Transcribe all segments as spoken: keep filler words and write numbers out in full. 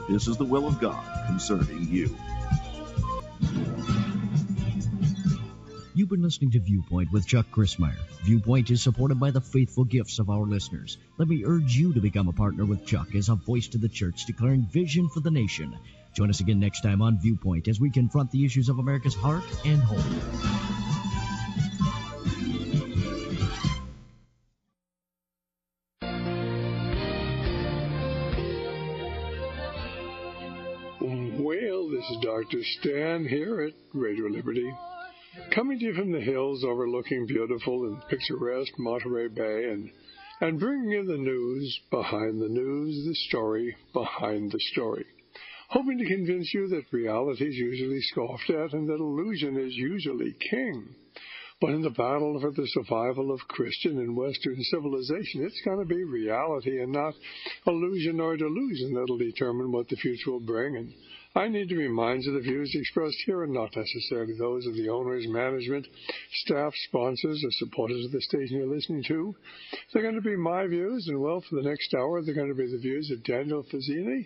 this is the will of God concerning you. You've been listening to Viewpoint with Chuck Crismier. Viewpoint is supported by the faithful gifts of our listeners. Let me urge you to become a partner with Chuck as a voice to the church declaring vision for the nation. Join us again next time on Viewpoint as we confront the issues of America's heart and home. Well, this is Doctor Stan here at Radio Liberty, coming to you from the hills overlooking beautiful and picturesque Monterey Bay, and, and bringing you the news behind the news, the story behind the story. Hoping to convince you that reality is usually scoffed at and that illusion is usually king. But in the battle for the survival of Christian and Western civilization, it's going to be reality and not illusion or delusion that'll determine what the future will bring. And I need to remind you the views expressed here are not necessarily those of the owners, management, staff, sponsors, or supporters of the station you're listening to. They're going to be my views, and well, for the next hour, they're going to be the views of Daniel Fazzini,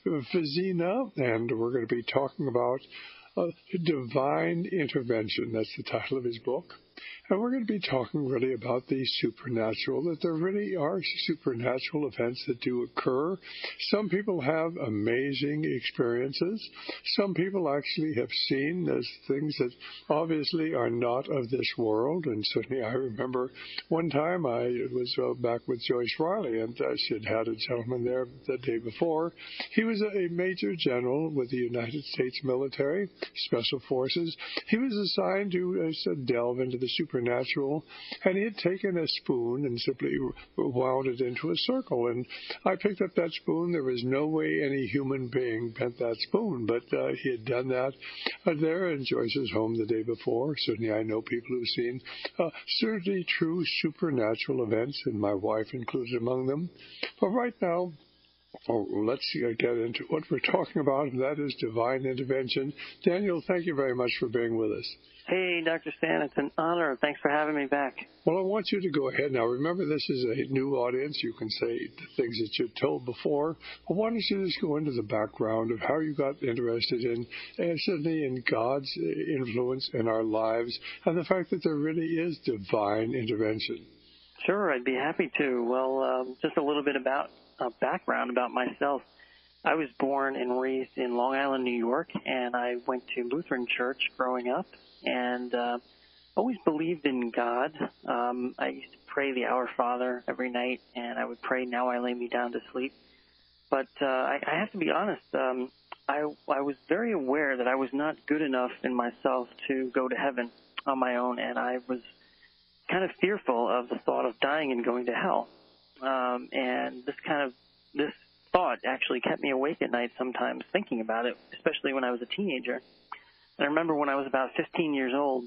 Fazzina, and we're going to be talking about uh, divine intervention. That's the title of his book. And we're going to be talking really about the supernatural, that there really are supernatural events that do occur. Some people have amazing experiences. Some people actually have seen those things that obviously are not of this world. And certainly I remember one time I was uh, back with Joyce Riley, and uh, she had had a gentleman there the day before. He was a major general with the United States military, Special Forces. He was assigned to uh, delve into the supernatural. Natural, and he had taken a spoon and simply wound it into a circle. And I picked up that spoon. There was no way any human being bent that spoon, but uh, he had done that uh, there in Joyce's home the day before. Certainly I know people who've seen uh, certainly true supernatural events, and my wife included among them. But right now, Oh, let's get into what we're talking about, and that is divine intervention. Daniel, thank you very much for being with us. Hey, Doctor Stan, it's an honor. Thanks for having me back. Well, I want you to go ahead now. Remember, this is a new audience. You can say the things that you've told before. But why don't you just go into the background of how you got interested in, and certainly in God's influence in our lives, and the fact that there really is divine intervention. Sure, I'd be happy to. Well, um, just a little bit about uh, background about myself. I was born and raised in Long Island, New York, and I went to Lutheran church growing up, and uh, always believed in God. Um, I used to pray the Our Father every night, and I would pray, "Now I lay me down to sleep." But uh, I, I have to be honest, um, I, I was very aware that I was not good enough in myself to go to heaven on my own, and I was kind of fearful of the thought of dying and going to hell. Um, and this kind of, this thought actually kept me awake at night sometimes thinking about it, especially when I was a teenager. And I remember when I was about fifteen years old,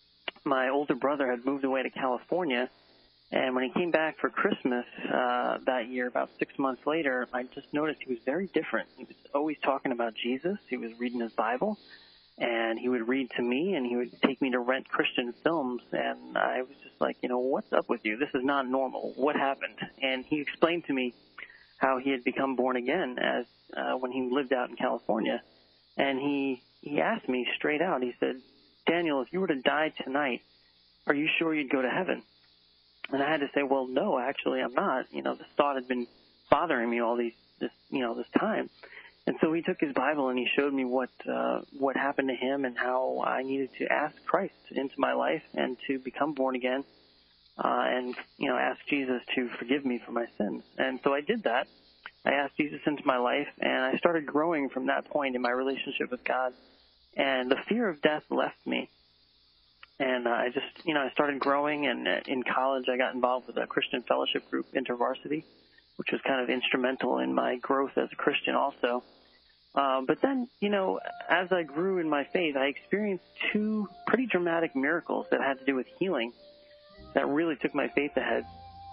my older brother had moved away to California, and when he came back for Christmas uh, that year, about six months later, I just noticed he was very different. He was always talking about Jesus. He was reading his Bible, and he would read to me, and he would take me to rent Christian films, and I was just like, you know, what's up with you? This is not normal. What happened? And he explained to me how he had become born again as uh, when he lived out in California. And he, he asked me straight out, he said, "Daniel, if you were to die tonight, are you sure you'd go to heaven?" And I had to say, well, no, actually I'm not. You know, this thought had been bothering me all these, this, you know, this time. And so he took his Bible and he showed me what uh, what happened to him and how I needed to ask Christ into my life and to become born again uh, and, you know, ask Jesus to forgive me for my sins. And so I did that. I asked Jesus into my life, and I started growing from that point in my relationship with God. And the fear of death left me. And uh, I just, you know, I started growing, and uh, in college I got involved with a Christian fellowship group, InterVarsity, which was kind of instrumental in my growth as a Christian also. Uh, but then, you know, as I grew in my faith, I experienced two pretty dramatic miracles that had to do with healing that really took my faith ahead.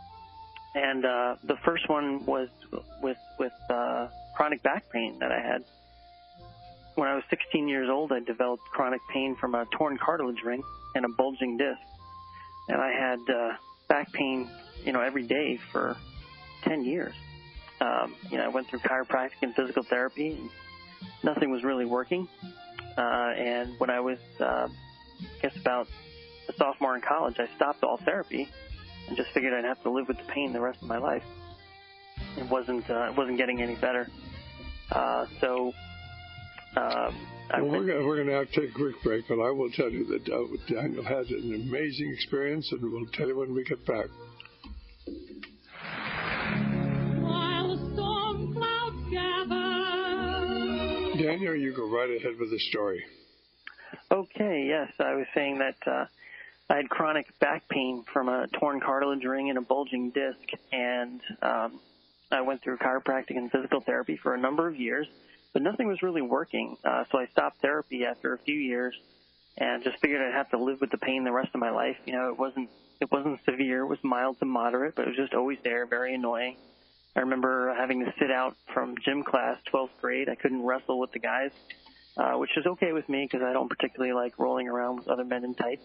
And uh, the first one was with with uh, chronic back pain that I had. When I was sixteen years old, I developed chronic pain from a torn cartilage ring and a bulging disc. And I had uh, back pain, you know, every day for ten years. Um, you know, I went through chiropractic and physical therapy, and nothing was really working. Uh, and when I was, uh, I guess, about a sophomore in college, I stopped all therapy and just figured I'd have to live with the pain the rest of my life. It wasn't, uh, it wasn't getting any better. Uh, so, um, I well, went, we're, we're going to have to take a quick break, but I will tell you that uh, Daniel had an amazing experience, and we'll tell you when we get back. While the storm clouds gather. Daniel, you go right ahead with the story. Okay, yes, I was saying that uh, I had chronic back pain from a torn cartilage ring and a bulging disc, and um, I went through chiropractic and physical therapy for a number of years, but nothing was really working. Uh, so I stopped therapy after a few years and just figured I'd have to live with the pain the rest of my life. You know, it wasn't it wasn't severe. It was mild to moderate, but it was just always there, very annoying. I remember having to sit out from gym class, twelfth grade. I couldn't wrestle with the guys, uh, which is okay with me because I don't particularly like rolling around with other men in tights.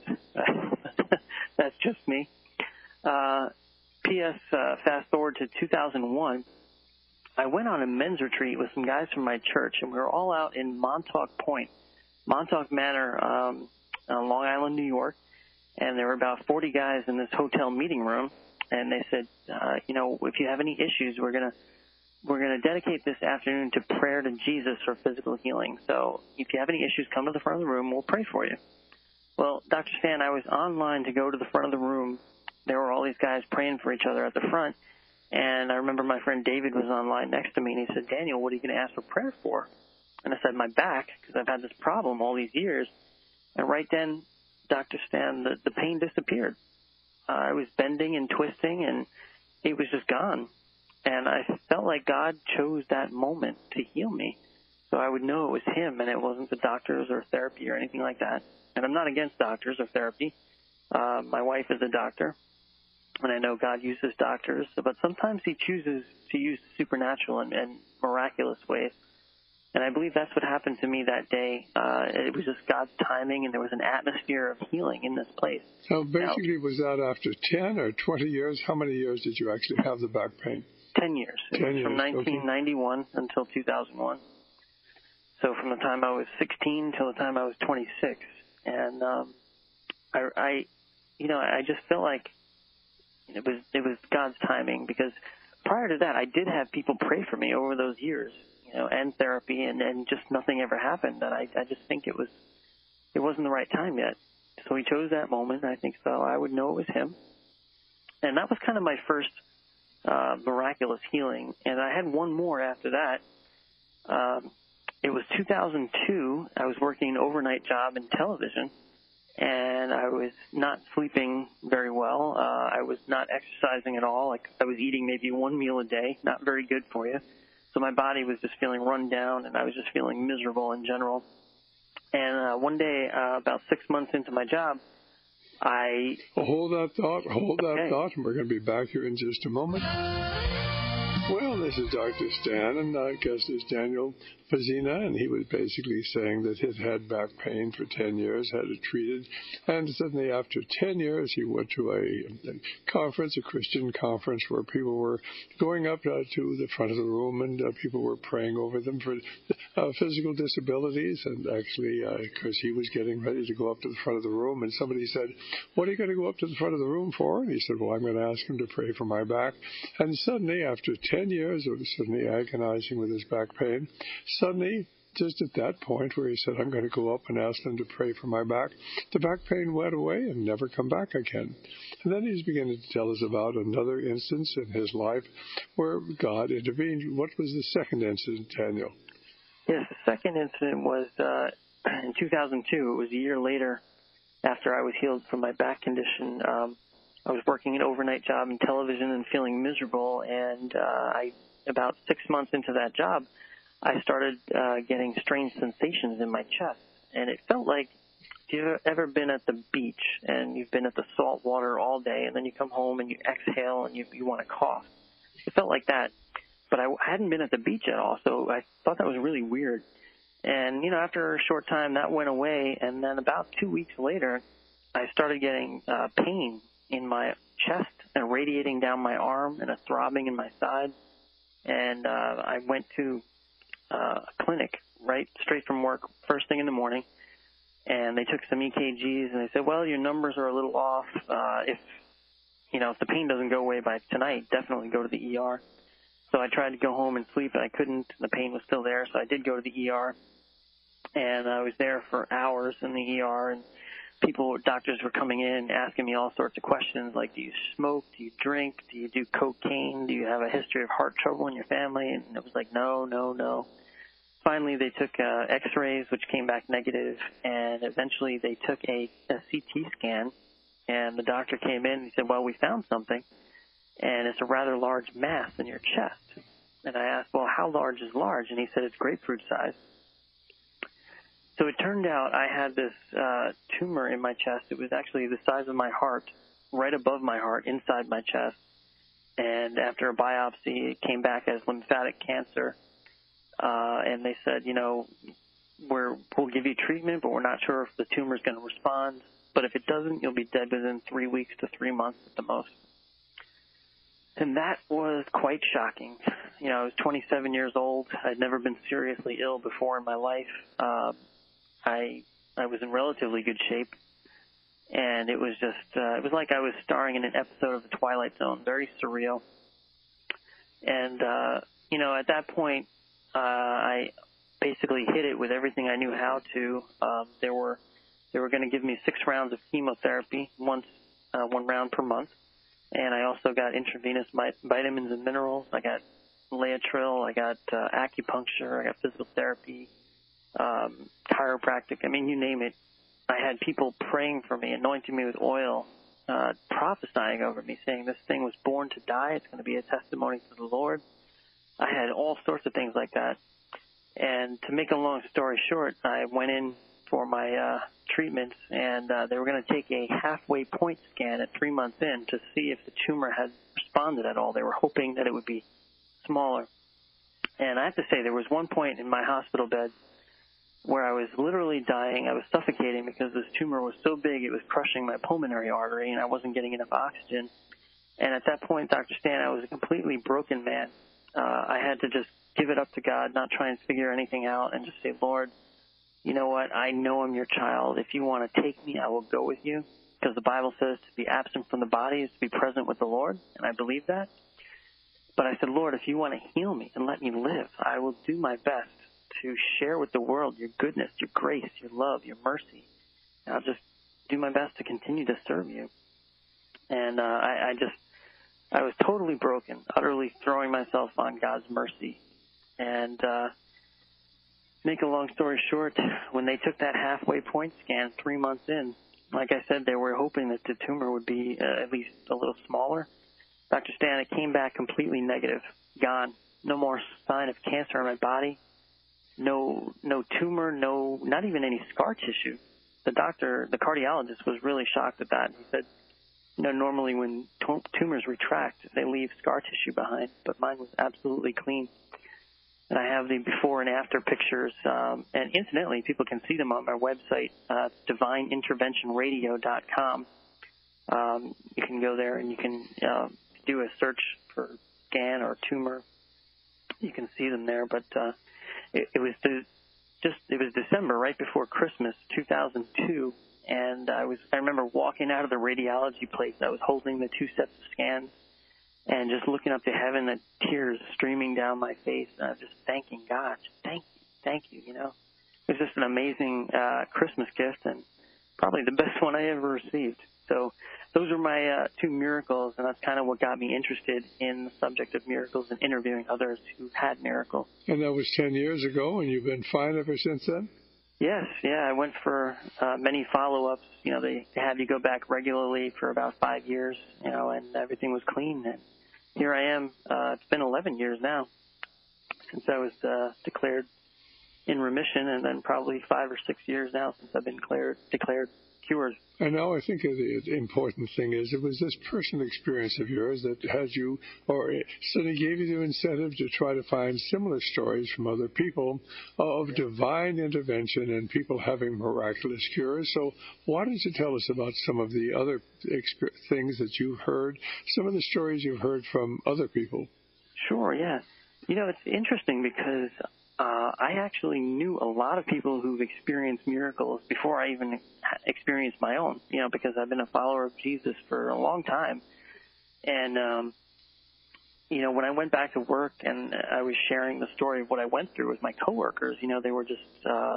That's just me. Uh, P S. Uh, fast forward to two thousand one. I went on a men's retreat with some guys from my church, and we were all out in Montauk Point, Montauk Manor, um, on Long Island, New York. And there were about forty guys in this hotel meeting room, and they said, uh, you know, if you have any issues, we're gonna we're gonna dedicate this afternoon to prayer to Jesus for physical healing. So if you have any issues, come to the front of the room. We'll pray for you. Well, Doctor Stan, I was online to go to the front of the room. There were all these guys praying for each other at the front. And I remember my friend David was online next to me, and he said, Daniel, what are you going to ask for prayer for? And I said, my back, because I've had this problem all these years. And right then, Doctor Stan, the, the pain disappeared. Uh, I was bending and twisting, and it was just gone. And I felt like God chose that moment to heal me. So I would know it was him, and it wasn't the doctors or therapy or anything like that. And I'm not against doctors or therapy. Uh, my wife is a doctor. And I know God uses doctors, but sometimes he chooses to use supernatural and, and miraculous ways. And I believe that's what happened to me that day. Uh, it was just God's timing, and there was an atmosphere of healing in this place. So basically, now, was that after ten or twenty years? How many years did you actually have the back pain? ten years. It ten was years. From nineteen ninety-one okay. Until two thousand one. So from the time I was sixteen till the time I was twenty-six. And um, I, I, you know, I just felt like It was it was God's timing, because prior to that, I did have people pray for me over those years, you know, and therapy, and, and just nothing ever happened. And I, I just think it was it wasn't the right time yet. So he chose that moment, and I think so I would know it was him. And that was kind of my first uh, miraculous healing. And I had one more after that. Um, it was two thousand two. I was working an overnight job in television. And I was not sleeping very well. Uh, I was not exercising at all. Like I was eating maybe one meal a day, not very good for you. So my body was just feeling run down, and I was just feeling miserable in general. And uh, one day, uh, about six months into my job, I... Well, hold that thought, hold that okay. thought, and we're going to be back here in just a moment. Well, this is Doctor Stan, and our guest is Daniel Fazina, and he was basically saying that he'd had back pain for ten years, had it treated, and suddenly after ten years he went to a, a conference, a Christian conference, where people were going up uh, to the front of the room, and uh, people were praying over them for uh, physical disabilities, and actually, because uh, he was getting ready to go up to the front of the room, and somebody said, what are you going to go up to the front of the room for? And he said, well, I'm going to ask him to pray for my back. And suddenly, after ten years of suddenly agonizing with his back pain, suddenly, just at that point where he said, I'm going to go up and ask them to pray for my back, the back pain went away and never come back again. And then he's beginning to tell us about another instance in his life where God intervened. What was the second incident, Daniel? Yes, the second incident was uh, in two thousand two. It was a year later after I was healed from my back condition. Um, I was working an overnight job in television and feeling miserable, and uh, I, about six months into that job, I started uh, getting strange sensations in my chest, and it felt like, if you've ever been at the beach and you've been at the salt water all day, and then you come home and you exhale and you, you want to cough. It felt like that, but I hadn't been at the beach at all, so I thought that was really weird. And, you know, after a short time, that went away, and then about two weeks later, I started getting uh, pain in my chest and radiating down my arm and a throbbing in my side. and uh, I went to uh, a clinic right straight from work first thing in the morning, and they took some E K Gs, and they said, well, your numbers are a little off. Uh, if, you know, if the pain doesn't go away by tonight, definitely go to the E R. So I tried to go home and sleep, and I couldn't. The pain was still there, so I did go to the E R. And I was there for hours in the E R, and people, doctors were coming in asking me all sorts of questions, like, do you smoke, do you drink, do you do cocaine, do you have a history of heart trouble in your family? And it was like, no, no, no. Finally, they took uh, x-rays, which came back negative, and eventually they took a, a C T scan, and the doctor came in and he said, well, we found something, and it's a rather large mass in your chest. And I asked, well, how large is large? And he said it's grapefruit size. So it turned out I had this uh, tumor in my chest. It was actually the size of my heart, right above my heart, inside my chest. And after a biopsy, it came back as lymphatic cancer. Uh, and they said, you know, we're, we'll give you treatment, but we're not sure if the tumor is going to respond. But if it doesn't, you'll be dead within three weeks to three months at the most. And that was quite shocking. You know, I was twenty-seven years old. I'd never been seriously ill before in my life. Uh, I I was in relatively good shape, and it was just uh, it was like I was starring in an episode of The Twilight Zone, very surreal. And uh, you know, at that point, uh, I basically hit it with everything I knew how to. Um, there were they were going to give me six rounds of chemotherapy, once uh, one round per month, and I also got intravenous vitamins and minerals. I got Laetrile, I got uh, acupuncture, I got physical therapy. Um, chiropractic, I mean, you name it. I had people praying for me, anointing me with oil, uh, prophesying over me, saying this thing was born to die. It's going to be a testimony to the Lord. I had all sorts of things like that. And to make a long story short, I went in for my uh, treatments, and uh, they were going to take a halfway point scan at three months in to see if the tumor had responded at all. They were hoping that it would be smaller. And I have to say, there was one point in my hospital bed where I was literally dying. I was suffocating because this tumor was so big it was crushing my pulmonary artery, and I wasn't getting enough oxygen. And at that point, Doctor Stan, I was a completely broken man. Uh, I had to just give it up to God, not try and figure anything out, and just say, Lord, you know what? I know I'm your child. If you want to take me, I will go with you, because the Bible says to be absent from the body is to be present with the Lord, and I believe that. But I said, Lord, if you want to heal me and let me live, I will do my best to share with the world your goodness, your grace, your love, your mercy. And I'll just do my best to continue to serve you. And uh, I, I just, I was totally broken, utterly throwing myself on God's mercy. And uh, make a long story short, when they took that halfway point scan three months in, like I said, they were hoping that the tumor would be uh, at least a little smaller. Doctor Stan, it came back completely negative, gone. No more sign of cancer in my body. No, no tumor, no, not even any scar tissue. The doctor, the cardiologist, was really shocked at that. He said, you know, normally when t- tumors retract, they leave scar tissue behind, but mine was absolutely clean. And I have the before and after pictures, um, and incidentally, people can see them on my website, uh, divine intervention radio dot com. Um, you can go there and you can uh, do a search for scan or tumor. You can see them there, but uh, it, it was the, just it was December, right before Christmas, two thousand two, and I was I remember walking out of the radiology place. I was holding the two sets of scans and just looking up to heaven, the tears streaming down my face, and I was just thanking God, just thank you, thank you. You know, it was just an amazing uh, Christmas gift, and probably the best one I ever received. So those are my uh, two miracles, and that's kind of what got me interested in the subject of miracles and interviewing others who had miracles. And that was ten years ago, and you've been fine ever since then? Yes, yeah. I went for uh, many follow-ups. You know, they, they have you go back regularly for about five years, you know, and everything was clean. And here I am. Uh, it's been eleven years now since I was uh, declared in remission, and then probably five or six years now since I've been declared, declared cured. And now I think the important thing is it was this personal experience of yours that had you, or certainly gave you the incentive to try to find similar stories from other people of divine intervention and people having miraculous cures. So why don't you tell us about some of the other exp- things that you've heard, some of the stories you've heard from other people? Sure, yeah. You know, it's interesting because uh, I actually knew a lot of people who've experienced miracles before I even experienced my own, you know, because I've been a follower of Jesus for a long time. And, um, you know, when I went back to work and I was sharing the story of what I went through with my coworkers, you know, they were just uh,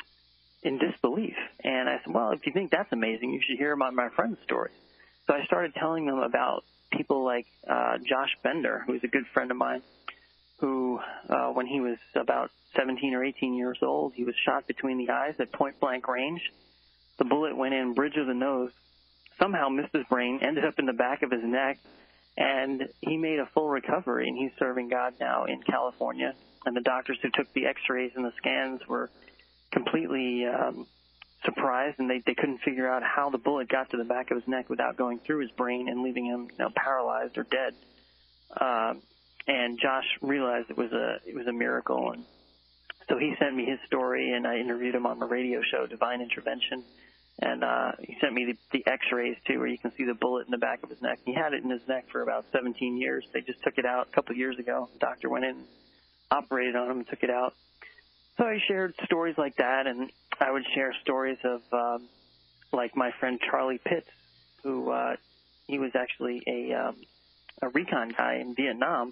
in disbelief. And I said, well, if you think that's amazing, you should hear about my friend's story. So I started telling them about people like uh, Josh Bender, who's a good friend of mine, who, uh, when he was about seventeen or eighteen years old, he was shot between the eyes at point-blank range. The bullet went in, bridge of the nose, somehow missed his brain, ended up in the back of his neck, and he made a full recovery, and he's serving God now in California. And the doctors who took the x-rays and the scans were completely um, surprised, and they, they couldn't figure out how the bullet got to the back of his neck without going through his brain and leaving him, you know, paralyzed or dead. Uh, and Josh realized it was a it was a miracle, and so he sent me his story, and I interviewed him on the radio show, Divine Intervention. And uh, he sent me the, the x-rays, too, where you can see the bullet in the back of his neck. He had it in his neck for about seventeen years. They just took it out a couple of years ago. The doctor went in, operated on him, and took it out. So I shared stories like that, and I would share stories of, um, like my friend Charlie Pitts, who uh, he was actually a, um, a recon guy in Vietnam.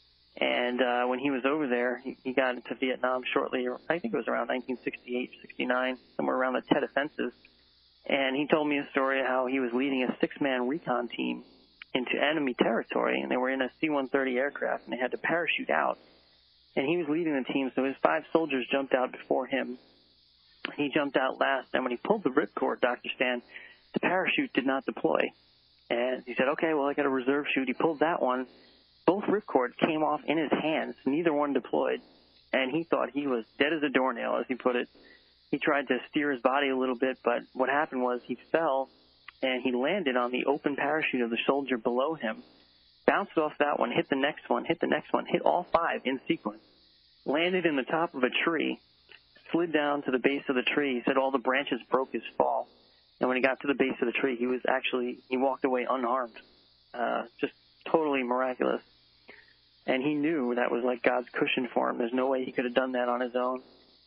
And uh, when he was over there, he, he got into Vietnam shortly, I think it was around nineteen sixty-eight, sixty-nine, somewhere around the Tet Offensive. And he told me a story of how he was leading a six-man recon team into enemy territory, and they were in a C one thirty aircraft, and they had to parachute out. And he was leading the team, so his five soldiers jumped out before him. He jumped out last, and when he pulled the ripcord, Doctor Stan, the parachute did not deploy. And he said, okay, well, I got a reserve chute. He pulled that one. Both ripcords came off in his hands. Neither one deployed. And he thought he was dead as a doornail, as he put it. He tried to steer his body a little bit, but what happened was he fell, and he landed on the open parachute of the soldier below him, bounced off that one, hit the next one, hit the next one, hit all five in sequence, landed in the top of a tree, slid down to the base of the tree. He said all the branches broke his fall. And when he got to the base of the tree, he was actually, he walked away unharmed. Uh, just totally miraculous. And he knew that was like God's cushion for him. There's no way he could have done that on his own.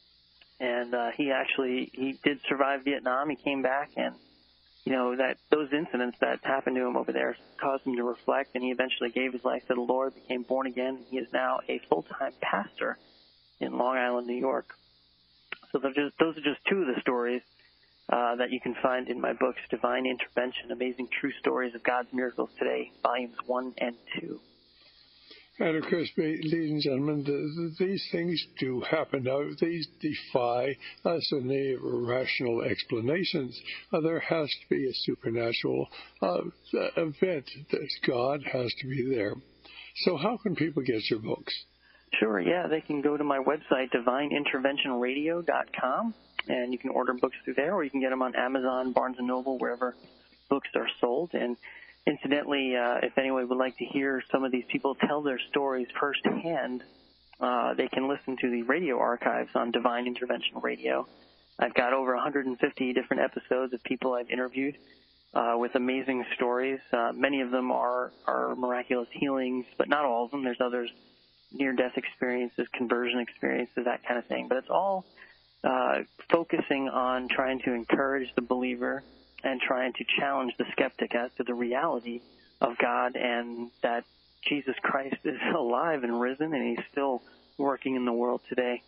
And uh, he actually, he did survive Vietnam. He came back, and, you know, that those incidents that happened to him over there caused him to reflect, and he eventually gave his life to the Lord, became born again. He is now a full-time pastor in Long Island, New York. So just, those are just two of the stories uh, that you can find in my books, Divine Intervention, Amazing True Stories of God's Miracles Today, volumes one and two. And, of course, ladies and gentlemen, the, the, these things do happen. Now, these defy uh, certainly rational explanations. Uh, there has to be a supernatural uh, event that God has to be there. So how can people get your books? Sure, yeah. They can go to my website, divine intervention radio dot com, and you can order books through there, or you can get them on Amazon, Barnes and Noble, wherever books are sold. And incidentally, uh, if anyone would like to hear some of these people tell their stories firsthand, uh, they can listen to the radio archives on Divine Intervention Radio. I've got over one hundred fifty different episodes of people I've interviewed uh, with amazing stories. Uh, many of them are, are miraculous healings, but not all of them. There's others, near-death experiences, conversion experiences, that kind of thing. But it's all uh, focusing on trying to encourage the believer and trying to challenge the skeptic as to the reality of God and that Jesus Christ is alive and risen, and he's still working in the world today.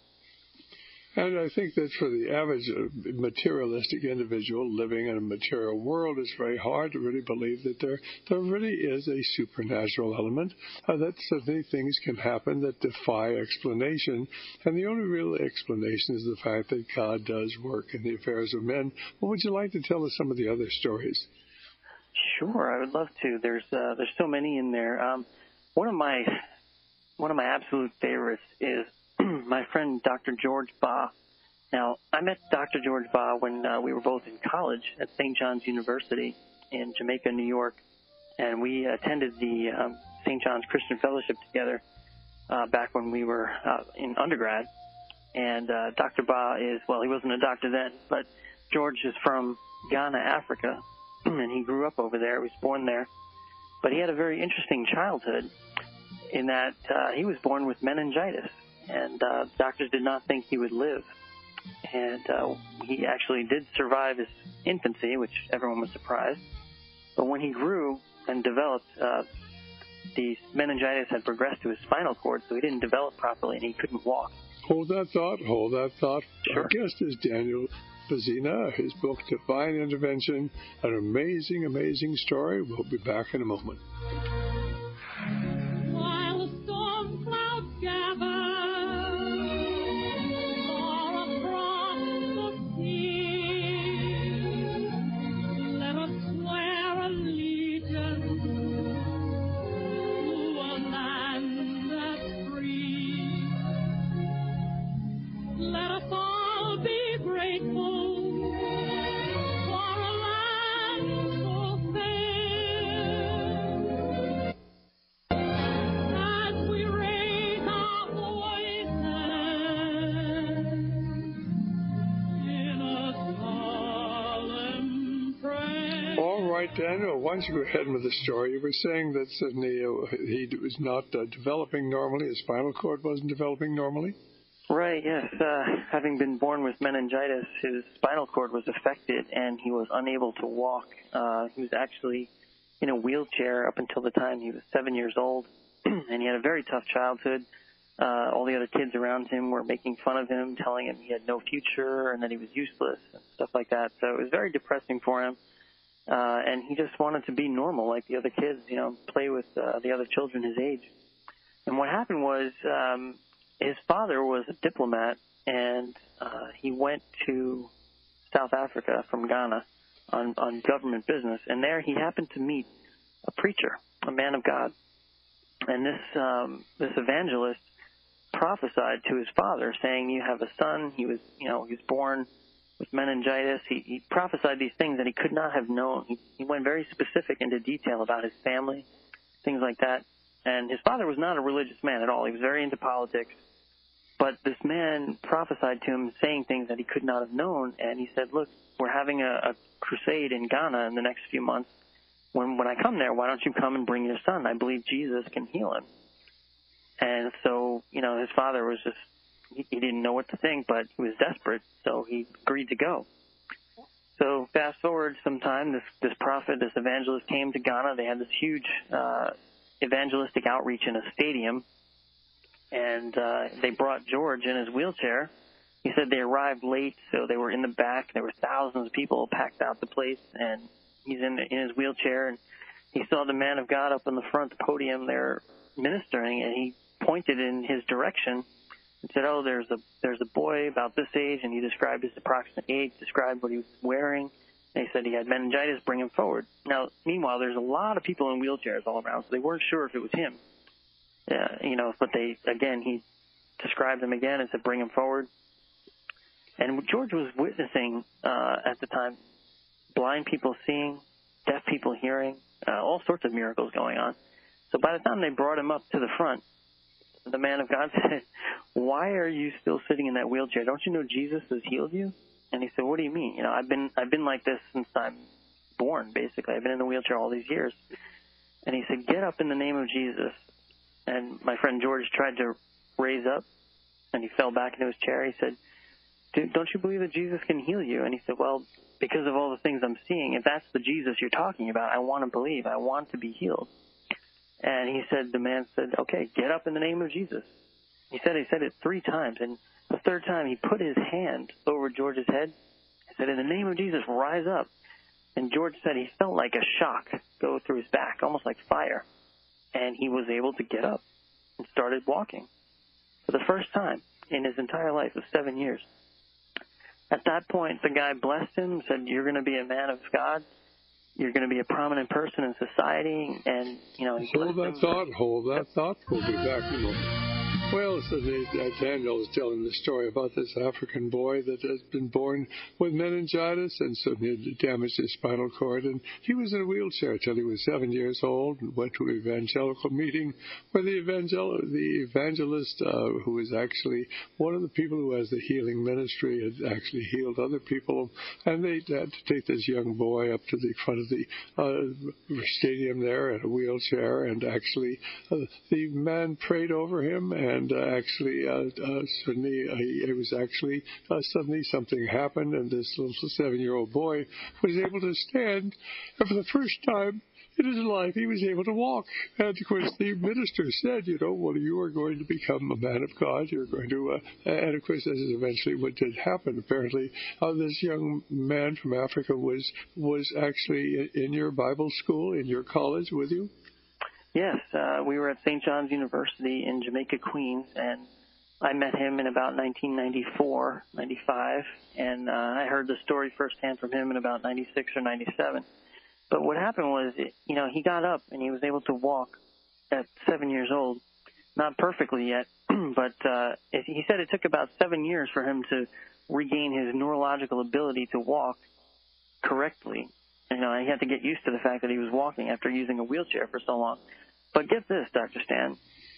And I think that for the average materialistic individual living in a material world, it's very hard to really believe that there there really is a supernatural element, uh, that certainly things can happen that defy explanation. And the only real explanation is the fact that God does work in the affairs of men. What would you like to tell us some of the other stories? Sure, I would love to. There's uh, there's so many in there. Um, one of my one of my absolute favorites is my friend Doctor George Baugh. Now, I met Doctor George Baugh when uh, we were both in college at Saint John's University in Jamaica, New York, and we attended the um, Saint John's Christian Fellowship together uh, back when we were uh, in undergrad. And uh, Doctor Baugh is, well, he wasn't a doctor then, but George is from Ghana, Africa, and he grew up over there. He was born there. But he had a very interesting childhood. in that uh, he was born with meningitis, and uh, doctors did not think he would live. And uh, he actually did survive his infancy, which everyone was surprised. But when he grew and developed, uh, the meningitis had progressed to his spinal cord, so he didn't develop properly, and he couldn't walk. Hold that thought, hold that thought. Sure. Our guest is Daniel Bazina. His book, Divine Intervention, an amazing, amazing story. We'll be back in a moment. While storm clouds gather far across the sea, let us swear allegiance to a land that's free. Let us all be grateful for a land so fair. As we raise our voices in a solemn prayer. All right, Daniel, why don't you go ahead with the story? You were saying that Sidney, uh, he was not uh, developing normally, his spinal cord wasn't developing normally? Right, yes. Uh, having been born with meningitis, his spinal cord was affected, and he was unable to walk. Uh, he was actually in a wheelchair up until the time he was seven years old, and he had a very tough childhood. Uh, all the other kids around him were making fun of him, telling him he had no future and that he was useless and stuff like that. So it was very depressing for him, uh, and he just wanted to be normal like the other kids, you know, play with uh, the other children his age. And what happened was um, his father was a diplomat, and uh, he went to South Africa from Ghana on, on government business, and there he happened to meet a preacher, a man of God. And this um, this evangelist prophesied to his father, saying, "You have a son. He was, you know, he was born with meningitis." He, he prophesied these things that he could not have known. He, he went very specific into detail about his family, things like that. And his father was not a religious man at all. He was very into politics. But this man prophesied to him, saying things that he could not have known. And he said, "Look, we're having a, a crusade in Ghana in the next few months. When when I come there, why don't you come and bring your son? I believe Jesus can heal him." And so, you know, his father was just, he, he didn't know what to think, but he was desperate, so he agreed to go. So fast forward some time, this, this prophet, this evangelist came to Ghana. They had this huge uh, evangelistic outreach in a stadium, and uh, they brought George in his wheelchair. He said they arrived late, so they were in the back. There were thousands of people packed out the place, and he's in, in his wheelchair, and he saw the man of God up on the front podium there ministering, and he pointed in his direction and said, "Oh, there's a there's a boy about this age," and he described his approximate age, described what he was wearing, and he said he had meningitis, bring him forward. Now, meanwhile, there's a lot of people in wheelchairs all around, so they weren't sure if it was him. Uh, you know, but they, again, he described him again and said, bring him forward. And George was witnessing uh, at the time blind people seeing, deaf people hearing, uh, all sorts of miracles going on. So by the time they brought him up to the front, the man of God said, "Why are you still sitting in that wheelchair? Don't you know Jesus has healed you?" And he said, "What do you mean? You know, I've been I've been like this since I'm born, basically. I've been in the wheelchair all these years." And he said, "Get up in the name of Jesus." And my friend George tried to raise up, and he fell back into his chair. He said, "Don't you believe that Jesus can heal you?" And he said, "Well, because of all the things I'm seeing, if that's the Jesus you're talking about, I want to believe. I want to be healed." And he said, the man said, "Okay, get up in the name of Jesus." He said he said it three times, and the third time he put his hand over George's head. He said, "In the name of Jesus, rise up." And George said he felt like a shock go through his back, almost like fire. And he was able to get up and started walking for the first time in his entire life of seven years. At that point, the guy blessed him, said, "You're going to be a man of God. You're going to be a prominent person in society." And, you know, he Hold that him. thought, hold that thought. We'll be back in a moment. Well, so the, uh, Daniel is telling the story about this African boy that has been born with meningitis and suddenly it damaged his spinal cord. And he was in a wheelchair till he was seven years old and went to an evangelical meeting where the, evangel- the evangelist, uh, who was actually one of the people who has the healing ministry, had actually healed other people. And they had to take this young boy up to the front of the uh, stadium there in a wheelchair. And actually, uh, the man prayed over him and And uh, actually, uh, uh, suddenly, uh, it was actually uh, suddenly something happened, and this little seven-year-old boy was able to stand, and for the first time in his life, he was able to walk. And of course, the minister said, "You know, well, you are going to become a man of God. You're going to," uh, and of course, this is eventually what did happen. Apparently, uh, this young man from Africa was was actually in your Bible school, in your college with you. Yes, uh, we were at Saint John's University in Jamaica, Queens, and I met him in about nineteen ninety-four, ninety-five, and uh, I heard the story firsthand from him in about ninety-six or ninety-seven. But what happened was, you know, he got up and he was able to walk at seven years old. Not perfectly yet, but uh, it, he said it took about seven years for him to regain his neurological ability to walk correctly. You know, he had to get used to the fact that he was walking after using a wheelchair for so long. But get this, Doctor Stan,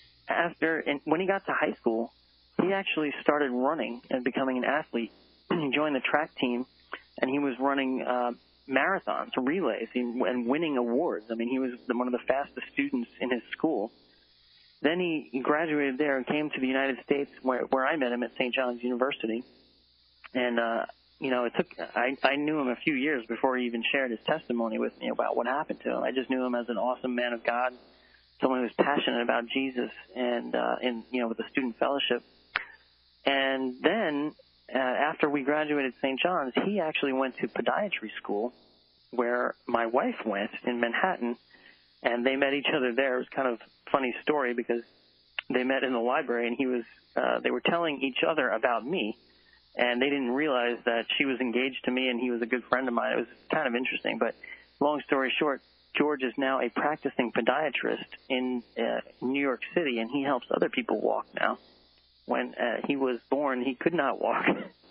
after and when he got to high school, he actually started running and becoming an athlete. He joined the track team, and he was running uh, marathons, relays, and winning awards. I mean, he was one of the fastest students in his school. Then he graduated there and came to the United States, where, where I met him at Saint John's University. And, uh, you know, it took I, I knew him a few years before he even shared his testimony with me about what happened to him. I just knew him as an awesome man of God, someone who was passionate about Jesus and, uh, and you know, with the student fellowship. And then uh, after we graduated Saint John's, he actually went to podiatry school where my wife went in Manhattan, and they met each other there. It was kind of a funny story because they met in the library, and he was uh, they were telling each other about me, and they didn't realize that she was engaged to me and he was a good friend of mine. It was kind of interesting, but long story short, George is now a practicing podiatrist in uh, New York City, and he helps other people walk now. When uh, he was born, he could not walk.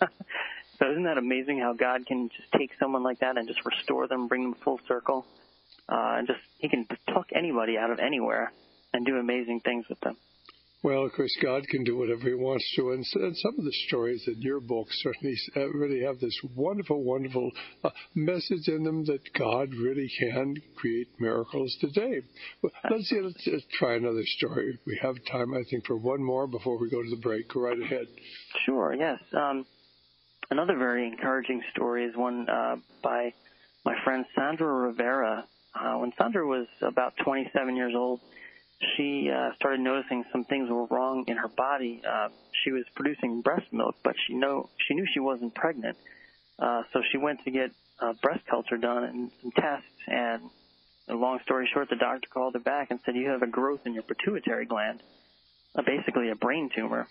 So isn't that amazing how God can just take someone like that and just restore them, bring them full circle? Uh, and just he can pluck anybody out of anywhere and do amazing things with them. Well, of course, God can do whatever he wants to, and, and some of the stories in your book certainly uh, really have this wonderful, wonderful uh, message in them that God really can create miracles today. Well, let's, see, let's, let's try another story. We have time, I think, for one more before we go to the break. Go right ahead. Sure, yes. Um, another very encouraging story is one uh, by my friend Sandra Rivera. Uh, when Sandra was about twenty-seven years old, she uh, started noticing some things were wrong in her body. Uh, she was producing breast milk, but she know she knew she wasn't pregnant. Uh, so she went to get a breast culture done and some tests. And long story short, the doctor called her back and said, "You have a growth in your pituitary gland, uh, basically a brain tumor."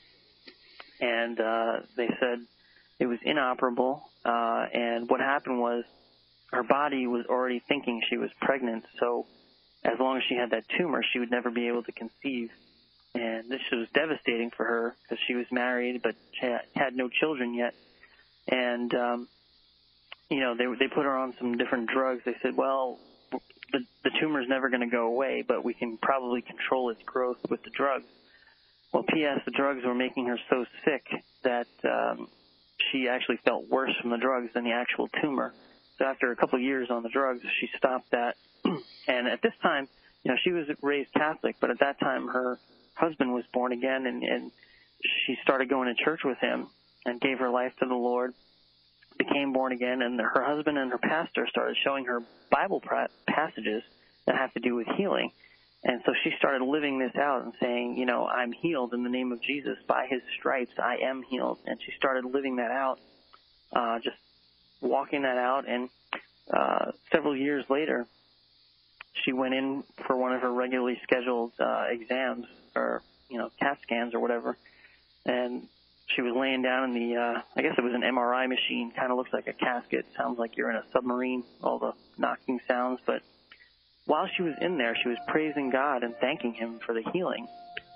And uh, they said it was inoperable. Uh, and what happened was her body was already thinking she was pregnant, so as long as she had that tumor, she would never be able to conceive. And this was devastating for her because she was married, but she had no children yet. And, um, you know, they they put her on some different drugs. They said, well, the, the tumor's never going to go away, but we can probably control its growth with the drugs. Well, P S the drugs were making her so sick that um, she actually felt worse from the drugs than the actual tumor. So after a couple of years on the drugs, she stopped that. And at this time, you know, she was raised Catholic, but at that time her husband was born again, and, and she started going to church with him and gave her life to the Lord, became born again, and her husband and her pastor started showing her Bible passages that have to do with healing. And so she started living this out and saying, you know, I'm healed in the name of Jesus. By his stripes, I am healed. And she started living that out, uh, just walking that out. And uh, several years later, she went in for one of her regularly scheduled uh, exams or, you know, CAT scans or whatever. And she was laying down in the, uh, I guess it was an M R I machine, kind of looks like a casket. Sounds like you're in a submarine, all the knocking sounds. But while she was in there, she was praising God and thanking him for the healing.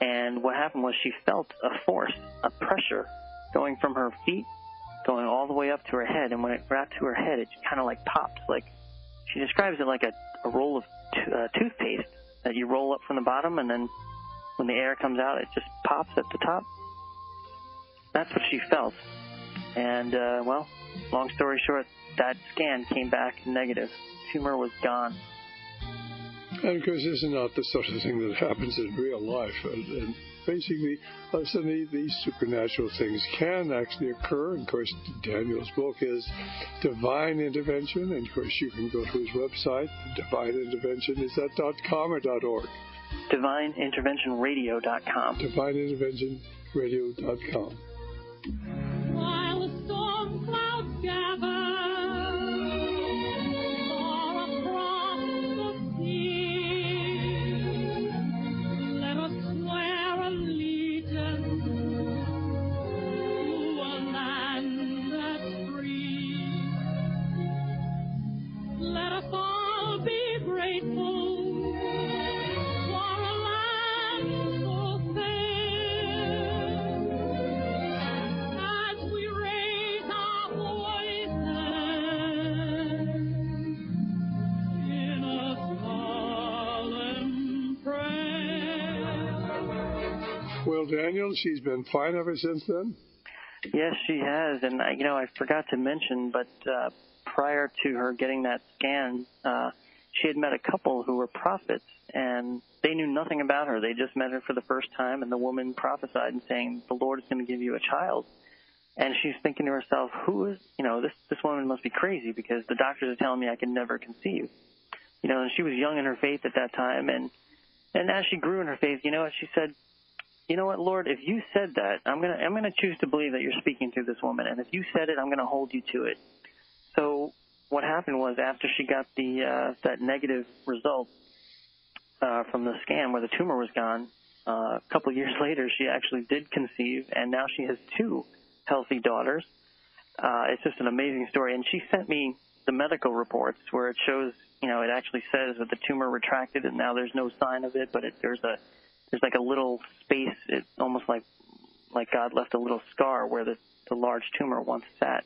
And what happened was she felt a force, a pressure, going from her feet, going all the way up to her head. And when it got to her head, it kind of like popped. Like she describes it like a, a roll of t- uh, toothpaste that you roll up from the bottom, and then when the air comes out, it just pops at the top. That's what she felt. And, uh, well, long story short, that scan came back negative. Tumor was gone. And of course, this is not the sort of thing that happens in real life. And, and basically, uh, suddenly these supernatural things can actually occur. And of course, Daniel's book is Divine Intervention. And of course, you can go to his website, Divine Intervention. Is that .com or .org? divine intervention radio dot com. divine intervention radio dot com. While the storm clouds gather far across the sea, let us swear allegiance to a land that's free. Let us all be grateful Well, Daniel, she's been fine ever since then? Yes, she has. And, you know, I forgot to mention, but uh, prior to her getting that scan, uh, she had met a couple who were prophets, and they knew nothing about her. They just met her for the first time, and the woman prophesied and saying, the Lord is going to give you a child. And she's thinking to herself, who is, you know, this, this woman must be crazy because the doctors are telling me I can never conceive. You know, and she was young in her faith at that time. And, and as she grew in her faith, you know what, she said, you know what, Lord, if you said that, I'm going to I'm going to choose to believe that you're speaking through this woman. And if you said it, I'm going to hold you to it. So what happened was after she got the uh, that negative result uh, from the scan where the tumor was gone, uh, a couple of years later, she actually did conceive, and now she has two healthy daughters. Uh, it's just an amazing story. And she sent me the medical reports where it shows, you know, it actually says that the tumor retracted and now there's no sign of it, but it, there's a there's like a little space, it, almost like like God left a little scar where the, the large tumor once sat.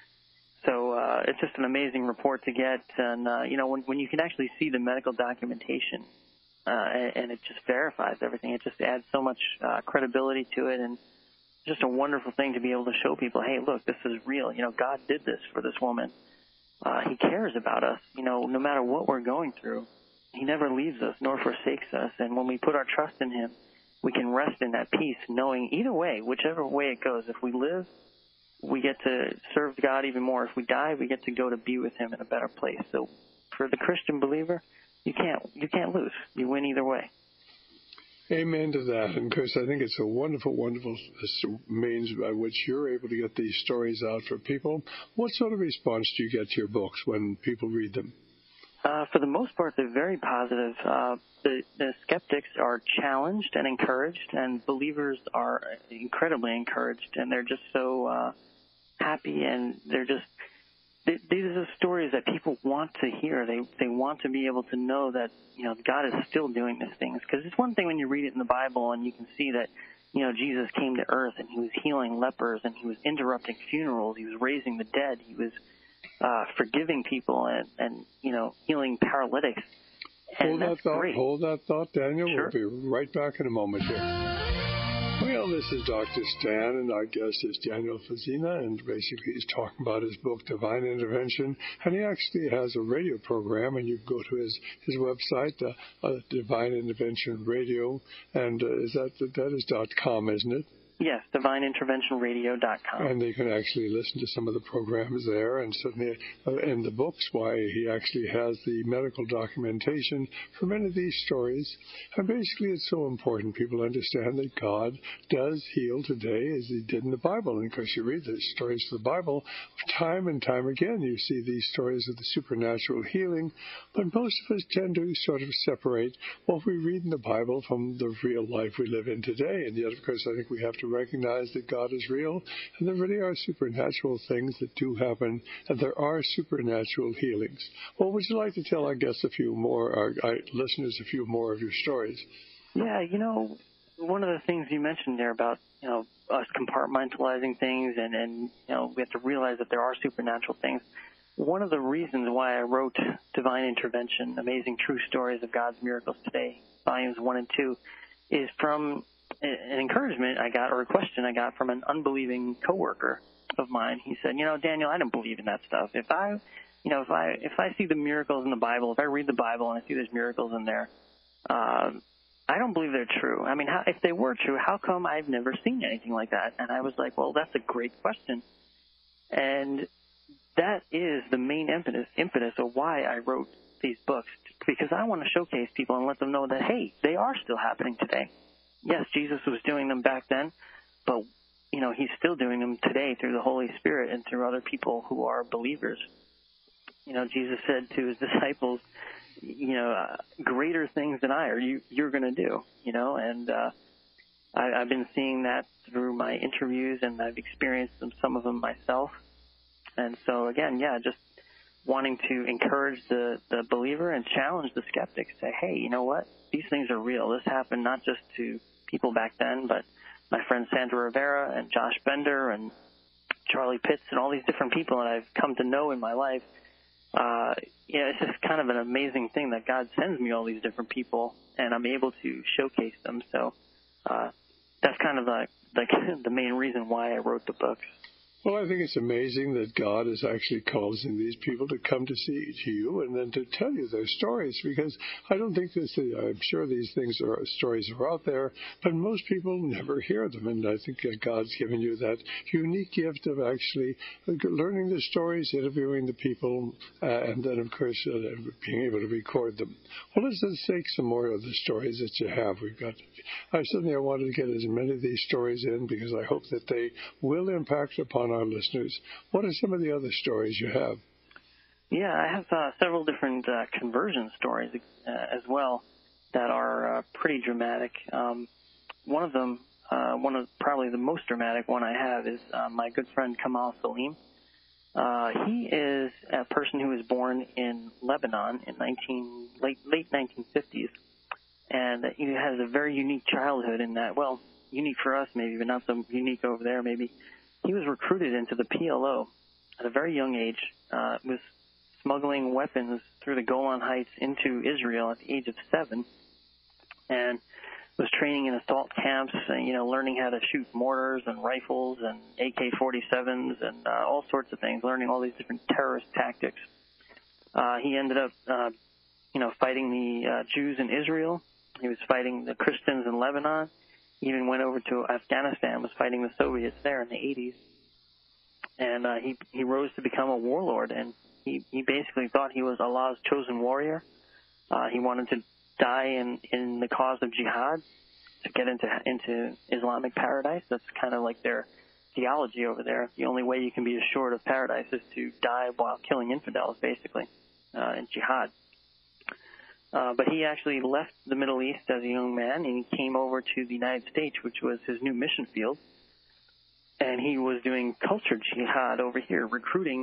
So uh, it's just an amazing report to get. And, uh, you know, when, when you can actually see the medical documentation uh, and, and it just verifies everything, it just adds so much uh, credibility to it. And just a wonderful thing to be able to show people, hey, look, this is real. You know, God did this for this woman. Uh, he cares about us, you know, no matter what we're going through. He never leaves us nor forsakes us. And when we put our trust in him, we can rest in that peace, knowing either way, whichever way it goes, if we live, we get to serve God even more. If we die, we get to go to be with him in a better place. So for the Christian believer, you can't you can't lose. You win either way. Amen to that. And, of course, I think it's a wonderful, wonderful means by which you're able to get these stories out for people. What sort of response do you get to your books when people read them? Uh, for the most part, they're very positive. Uh, the, the skeptics are challenged and encouraged, and believers are incredibly encouraged, and they're just so uh, happy, and they're just they, these are the stories that people want to hear. They they want to be able to know that, you know, God is still doing these things. Because it's one thing when you read it in the Bible and you can see that, you know, Jesus came to earth and he was healing lepers and he was interrupting funerals. He was raising the dead. He was uh, forgiving people and, and, you know, healing paralytics. And hold that thought, great. hold that thought, Daniel. Sure. We'll be right back in a moment here. Well, this is Doctor Stan, and our guest is Daniel Fazina, and basically he's talking about his book, Divine Intervention, and he actually has a radio program, and you can go to his, his website, uh, uh, Divine Intervention Radio, and uh, is that, that is dot com, isn't it? Yes, divine intervention radio dot com. And they can actually listen to some of the programs there, and certainly uh, in the books, why he actually has the medical documentation for many of these stories. And basically it's so important people understand that God does heal today as he did in the Bible. And of course you read the stories of the Bible, time and time again you see these stories of the supernatural healing, but most of us tend to sort of separate what we read in the Bible from the real life we live in today. And yet, of course, I think we have to recognize that God is real, and there really are supernatural things that do happen, and there are supernatural healings. Well, would you like to tell our guests a few more, our, our listeners a few more of your stories? Yeah, you know, one of the things you mentioned there about, you know, us compartmentalizing things and, and, you know, we have to realize that there are supernatural things. One of the reasons why I wrote Divine Intervention, Amazing True Stories of God's Miracles Today, volumes one and two, is from an encouragement I got, or a question I got from an unbelieving coworker of mine. He said, you know, Daniel, I don't believe in that stuff. If I, you know, if I, if I see the miracles in the Bible, if I read the Bible and I see there's miracles in there, uh, I don't believe they're true. I mean, how, if they were true, how come I've never seen anything like that? And I was like, well, that's a great question. And that is the main impetus, impetus of why I wrote these books, because I want to showcase people and let them know that, hey, they are still happening today. Yes, Jesus was doing them back then, but, you know, he's still doing them today through the Holy Spirit and through other people who are believers. You know, Jesus said to his disciples, you know, uh, greater things than I are you, you're going to do, you know, and uh, I, I've been seeing that through my interviews, and I've experienced them, some of them myself. And so, again, yeah, just wanting to encourage the, the believer and challenge the skeptic. Say, hey, you know what? These things are real. This happened not just to people back then, but my friend Sandra Rivera and Josh Bender and Charlie Pitts and all these different people that I've come to know in my life. Uh, yeah, it's just kind of an amazing thing that God sends me all these different people, and I'm able to showcase them. So uh, that's kind of like, like the main reason why I wrote the books. Well, I think it's amazing that God is actually causing these people to come to see to you and then to tell you their stories, because I don't think this, I'm sure these things are, stories are out there, but most people never hear them. And I think that God's given you that unique gift of actually learning the stories, interviewing the people, uh, and then, of course, uh, being able to record them. Well, let's just take some more of the stories that you have. We've got, I certainly I wanted to get as many of these stories in because I hope that they will impact upon our listeners. What are some of the other stories you have? Yeah, I have uh, several different uh, conversion stories uh, as well that are uh, pretty dramatic. Um, one of them, uh, one of probably the most dramatic one I have is uh, my good friend Kamal Salim. Uh, he is a person who was born in Lebanon in nineteen late late nineteen fifties, and he has a very unique childhood in that, well, unique for us maybe, but not so unique over there maybe. He was recruited into the P L O at a very young age, uh, was smuggling weapons through the Golan Heights into Israel at the age of seven, and was training in assault camps, and, you know, learning how to shoot mortars and rifles and A K forty-sevens and uh, all sorts of things, learning all these different terrorist tactics. Uh, he ended up, uh, you know, fighting the uh, Jews in Israel. He was fighting the Christians in Lebanon. He even went over to Afghanistan, was fighting the Soviets there in the eighties. And uh, he he rose to become a warlord, and he, he basically thought he was Allah's chosen warrior. Uh, he wanted to die in, in the cause of jihad to get into into Islamic paradise. That's kind of like their theology over there. The only way you can be assured of paradise is to die while killing infidels, basically, uh, in jihad. Uh, but he actually left the Middle East as a young man, and he came over to the United States, which was his new mission field. And he was doing culture jihad over here, recruiting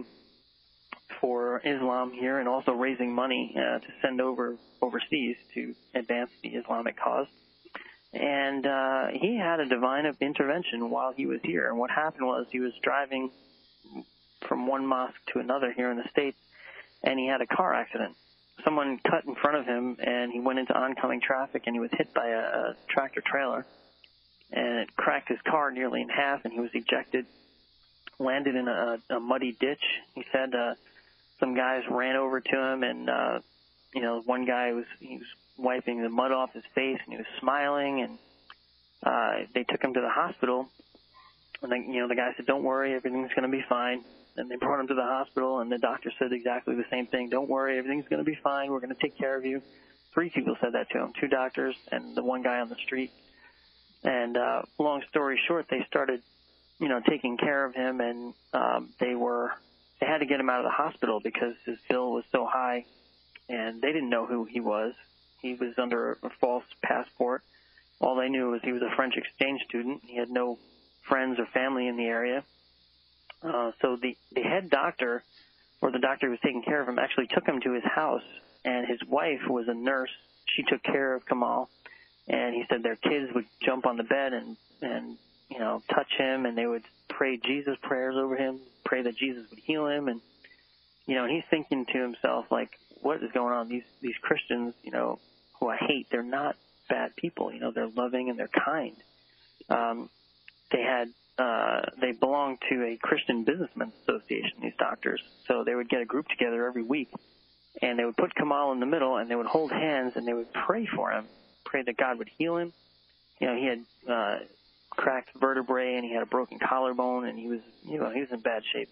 for Islam here and also raising money uh, to send over overseas to advance the Islamic cause. And uh, he had a divine intervention while he was here. And what happened was he was driving from one mosque to another here in the States, and he had a car accident. Someone cut in front of him, and he went into oncoming traffic, and he was hit by a, a tractor trailer, and it cracked his car nearly in half, and he was ejected, landed in a, a muddy ditch. He said uh, some guys ran over to him, and uh, you know, one guy was he was wiping the mud off his face, and he was smiling, and uh, they took him to the hospital, and then, you know, the guy said, "Don't worry, everything's going to be fine." And they brought him to the hospital, and the doctor said exactly the same thing. "Don't worry, everything's going to be fine. We're going to take care of you." Three people said that to him, two doctors and the one guy on the street. And uh, long story short, they started, you know, taking care of him, and um, they were they had to get him out of the hospital because his bill was so high, and they didn't know who he was. He was under a false passport. All they knew was he was a French exchange student. He had no friends or family in the area. Uh, so the, the head doctor, or the doctor who was taking care of him, actually took him to his house, and his wife was a nurse. She took care of Kamal, And he said their kids would jump on the bed and, and you know, touch him, and they would pray Jesus prayers over him, pray that Jesus would heal him. And, you know, and he's thinking to himself, like, what is going on? These these Christians, you know, who I hate, they're not bad people. You know, they're loving and they're kind. Um, they had uh, they belonged to a Christian Businessmen's Association, these doctors. So they would get a group together every week, and they would put Kamal in the middle, and they would hold hands, and they would pray for him, pray that God would heal him. You know, he had uh, cracked vertebrae, and he had a broken collarbone, and he was, you know, he was in bad shape.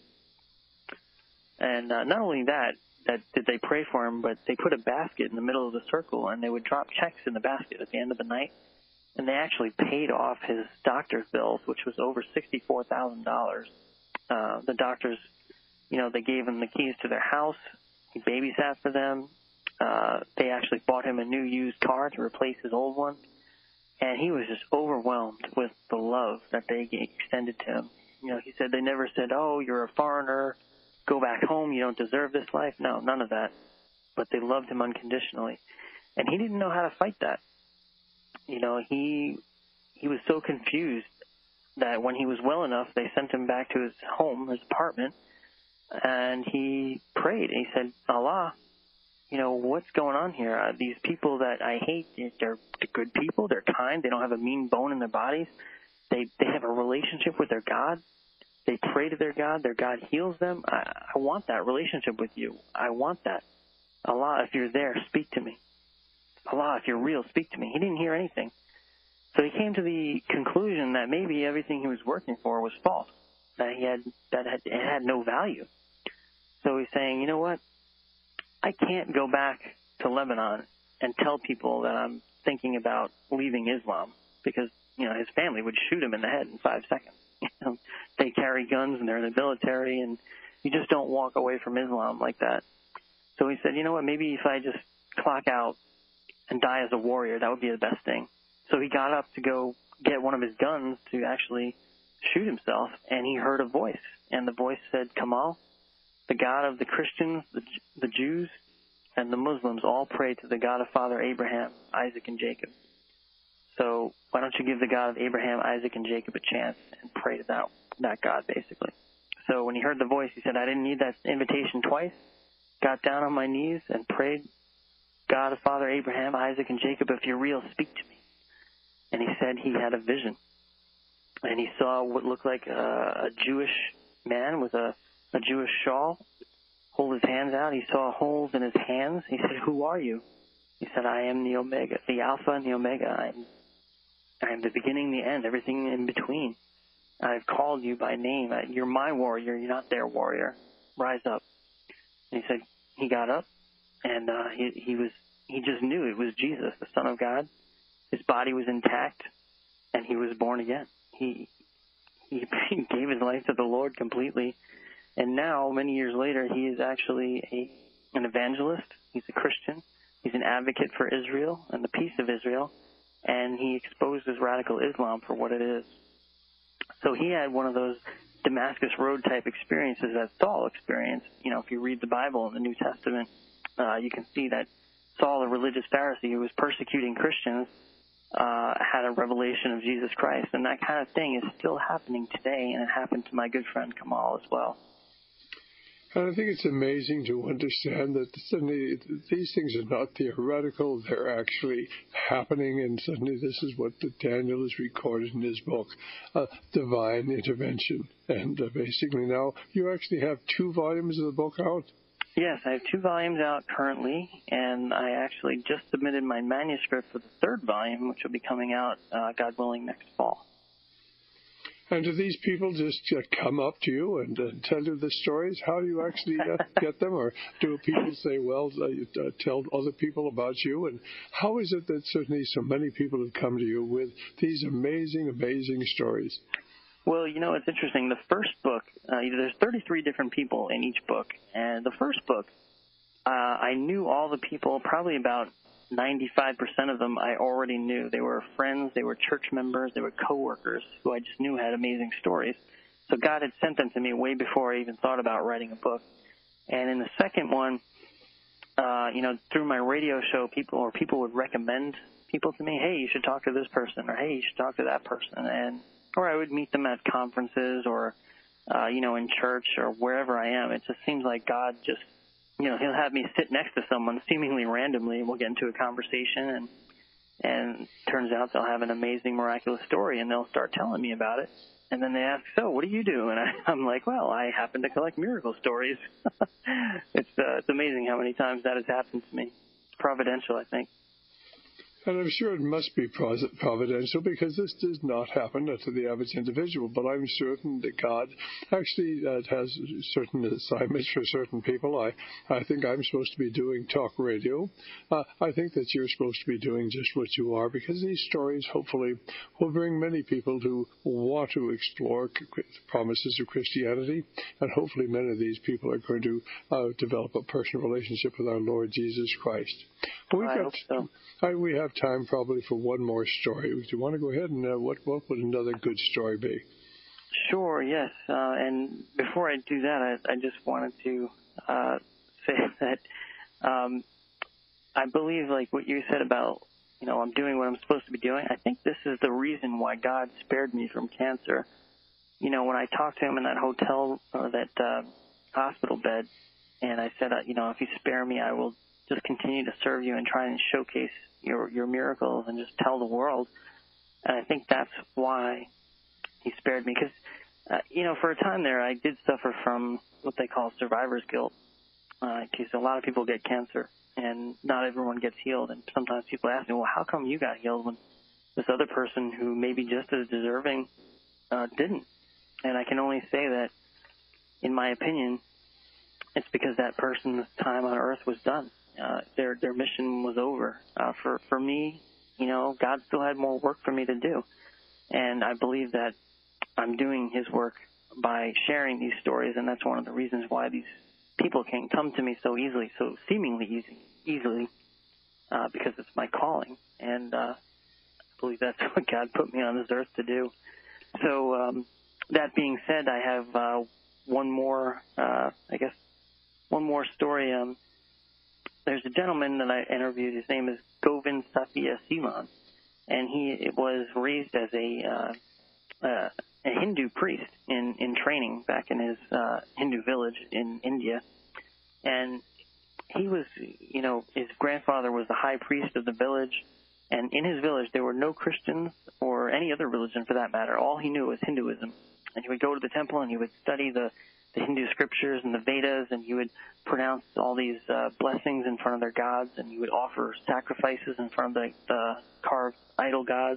And uh, not only that, that did they pray for him, but they put a basket in the middle of the circle, and they would drop checks in the basket at the end of the night. And they actually paid off his doctor's bills, which was over sixty-four thousand dollars. Uh, the doctors, you know, they gave him the keys to their house. He babysat for them. Uh, they actually bought him a new used car to replace his old one. And he was just overwhelmed with the love that they extended to him. You know, he said they never said, oh, you're a foreigner, go back home, you don't deserve this life. No, none of that. But they loved him unconditionally. And he didn't know how to fight that. You know, he he was so confused that when he was well enough, they sent him back to his home, his apartment, and he prayed. He said, Allah, you know, what's going on here? Uh, these people that I hate, they're, they're good people, they're kind, they don't have a mean bone in their bodies, they they have a relationship with their God, they pray to their God, their God heals them. I, I want that relationship with you. I want that. Allah, if you're there, speak to me. Allah, if you're real, speak to me. He didn't hear anything. So he came to the conclusion that maybe everything he was working for was false, that he had that had, it had no value. So he's saying, you know what? I can't go back to Lebanon and tell people that I'm thinking about leaving Islam because, you know, his family would shoot him in the head in five seconds. You know, they carry guns and they're in the military, and you just don't walk away from Islam like that. So he said, you know what? Maybe if I just clock out and die as a warrior, that would be the best thing. So he got up to go get one of his guns to actually shoot himself, and he heard a voice. And the voice said, Kamal, the God of the Christians, the, the Jews, and the Muslims all pray to the God of Father Abraham, Isaac, and Jacob. So why don't you give the God of Abraham, Isaac, and Jacob a chance and pray to that, that God, basically. So when he heard the voice, he said, I didn't need that invitation twice. Got down on my knees and prayed, God of Father Abraham, Isaac, and Jacob, if you're real, speak to me. And he said he had a vision. And he saw what looked like a, a Jewish man with a, a Jewish shawl hold his hands out. He saw holes in his hands. He said, who are you? He said, I am the Omega, the Alpha and the Omega. I'm, I'm the beginning, the end, everything in between. I've called you by name. You're my warrior. You're not their warrior. Rise up. And he said he got up, and uh, he, he was he just knew it was Jesus, the Son of God. His body was intact, and he was born again. He he, he gave his life to the Lord completely, and now, many years later, he is actually a, an evangelist. He's a Christian. He's an advocate for Israel and the peace of Israel, and he exposes radical Islam for what it is. So he had one of those Damascus Road type experiences that Saul experienced. You know, if you read the Bible in the New Testament, uh, you can see that Saul, a religious Pharisee who was persecuting Christians, uh, had a revelation of Jesus Christ. And that kind of thing is still happening today, and it happened to my good friend Kamal as well. And I think it's amazing to understand that suddenly these things are not theoretical, they're actually happening, and suddenly this is what Daniel has recorded in his book, uh, Divine Intervention. And uh, basically now you actually have two volumes of the book out? Yes, I have two volumes out currently, and I actually just submitted my manuscript for the third volume, which will be coming out, uh, God willing, next fall. And do these people just uh, come up to you and uh, tell you the stories? How do you actually uh, get them? Or do people say, well, uh, uh, tell other people about you? And how is it that certainly so many people have come to you with these amazing, amazing stories? Well, you know, it's interesting. The first book, uh, there's thirty-three different people in each book. And the first book, uh, I knew all the people, probably about ninety-five percent of them I already knew. They were friends, they were church members, they were coworkers who I just knew had amazing stories. So God had sent them to me way before I even thought about writing a book. And in the second one, uh, you know, through my radio show, people or people would recommend people to me, hey, you should talk to this person, or hey, you should talk to that person. And or I would meet them at conferences or, uh, you know, in church or wherever I am. It just seems like God just, you know, he'll have me sit next to someone seemingly randomly, and we'll get into a conversation, and and turns out they'll have an amazing, miraculous story, and they'll start telling me about it. And then they ask, so what do you do? And I, I'm like, well, I happen to collect miracle stories. it's uh, it's amazing how many times that has happened to me. It's providential, I think. And I'm sure it must be providential, because this does not happen to the average individual. But I'm certain that God actually uh, has certain assignments for certain people. I, I think I'm supposed to be doing talk radio. Uh, I think that you're supposed to be doing just what you are, because these stories hopefully will bring many people who want to explore the promises of Christianity. And hopefully many of these people are going to uh, develop a personal relationship with our Lord Jesus Christ. We've I got, hope so. I, we have time probably for one more story. Do you want to go ahead and uh, what, what would another good story be? Sure, yes. Uh, and before I do that, I, I just wanted to uh, say that um, I believe, like what you said about, you know, I'm doing what I'm supposed to be doing. I think this is the reason why God spared me from cancer. You know, when I talked to him in that hotel or that uh, hospital bed, and I said, uh, you know, if you spare me, I will just continue to serve you and try and showcase your your miracles and just tell the world. And I think that's why he spared me. Because, uh, you know, for a time there, I did suffer from what they call survivor's guilt. Because uh, a lot of people get cancer, and not everyone gets healed. And sometimes people ask me, well, how come you got healed when this other person who may be just as deserving uh, didn't? And I can only say that, in my opinion, it's because that person's time on earth was done. Uh, their their mission was over. Uh, for for me, you know, God still had more work for me to do, and I believe that I'm doing His work by sharing these stories, and that's one of the reasons why these people can come to me so easily, so seemingly easy, easily, uh, because it's my calling, and uh, I believe that's what God put me on this earth to do. So um, that being said, I have uh, one more, uh, I guess, one more story. Um, There's a gentleman that I interviewed. His name is Govind Sathya Silan, and he was raised as a uh, uh, a Hindu priest in, in training back in his uh, Hindu village in India. And he was, you know, his grandfather was the high priest of the village, and in his village there were no Christians or any other religion for that matter. All he knew was Hinduism. And he would go to the temple and he would study the the Hindu scriptures and the Vedas, and he would pronounce all these uh, blessings in front of their gods, and he would offer sacrifices in front of the, the carved idol gods.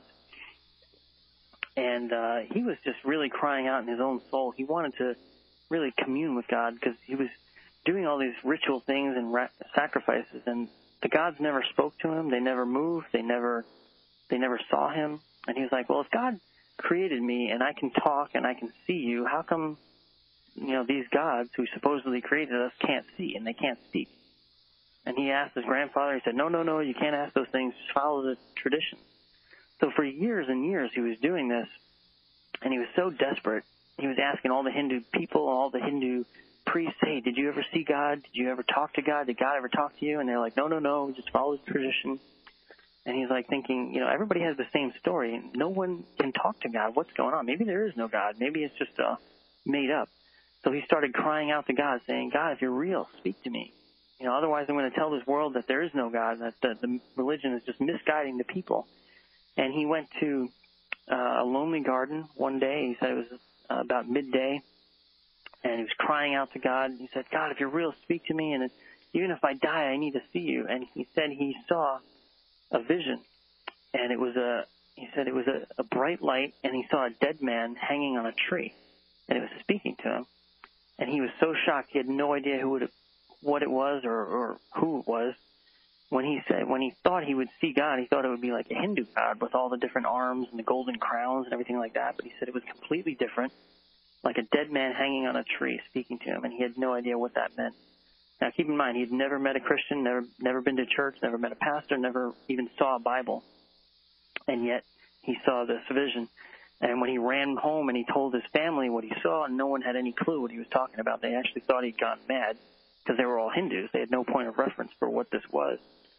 And uh, he was just really crying out in his own soul. He wanted to really commune with God, because he was doing all these ritual things and ra- sacrifices, and the gods never spoke to him. They never moved. They never, they never saw him. And he was like, well, if God created me and I can talk and I can see you, how come, you know, these gods who supposedly created us can't see and they can't speak? And he asked his grandfather, he said, no, no, no, you can't ask those things, just follow the tradition. So for years and years he was doing this, and he was so desperate, he was asking all the Hindu people, all the Hindu priests, hey, did you ever see God? Did you ever talk to God? Did God ever talk to you? And they're like, no, no, no, just follow the tradition. And he's like thinking, you know, everybody has the same story. No one can talk to God. What's going on? Maybe there is no God. Maybe it's just uh, made up. So he started crying out to God, saying, God, if you're real, speak to me. You know, otherwise I'm going to tell this world that there is no God, that the, the religion is just misguiding the people. And he went to uh, a lonely garden one day. He said it was uh, about midday, and he was crying out to God. He said, God, if you're real, speak to me, and even if I die, I need to see you. And he said he saw a vision, and it was a, he said it was a, a bright light, and he saw a dead man hanging on a tree, and it was speaking to him. And he was so shocked, he had no idea who it, what it was or, or who it was. When he said, when he thought he would see God, he thought it would be like a Hindu god with all the different arms and the golden crowns and everything like that. But he said it was completely different, like a dead man hanging on a tree speaking to him, and he had no idea what that meant. Now, keep in mind, he had never met a Christian, never never been to church, never met a pastor, never even saw a Bible. And yet he saw this vision. And when he ran home and he told his family what he saw, no one had any clue what he was talking about. They actually thought he'd gone mad because they were all Hindus. They had no point of reference for what this was.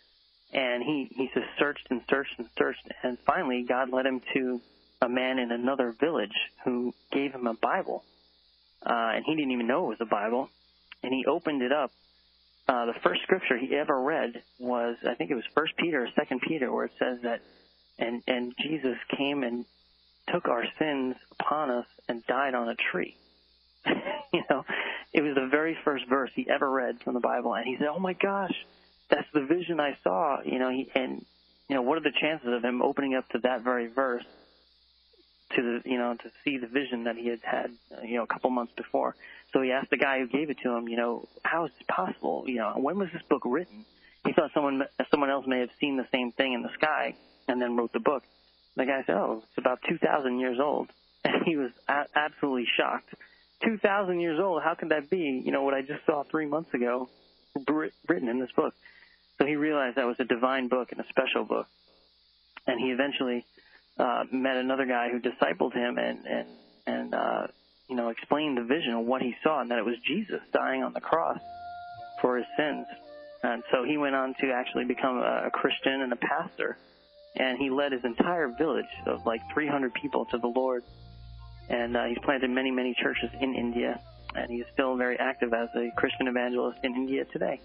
And he, he just searched and searched and searched, and finally God led him to a man in another village who gave him a Bible. Uh, and he didn't even know it was a Bible. And he opened it up. Uh, the first scripture he ever read was, I think it was First Peter or Second Peter, where it says that, and, and Jesus came and took our sins upon us and died on a tree. You know, it was the very first verse he ever read from the Bible. And he said, oh, my gosh, that's the vision I saw. You know, he, and, you know, what are the chances of him opening up to that very verse to, the, you know, to see the vision that he had had, uh, you know, a couple months before? So he asked the guy who gave it to him, you know, how is this possible? You know, when was this book written? He thought someone someone else may have seen the same thing in the sky and then wrote the book. The guy said, oh, it's about two thousand years old. And he was a- absolutely shocked. two thousand years old, how could that be? You know, what I just saw three months ago written in this book. So he realized that was a divine book and a special book. And he eventually uh, met another guy who discipled him and, and, and uh, you know, explained the vision of what he saw, and that it was Jesus dying on the cross for his sins. And so he went on to actually become a, a Christian and a pastor. And he led his entire village of like three hundred people to the Lord. And uh, he's planted many, many churches in India. And he's still very active as a Christian evangelist in India today.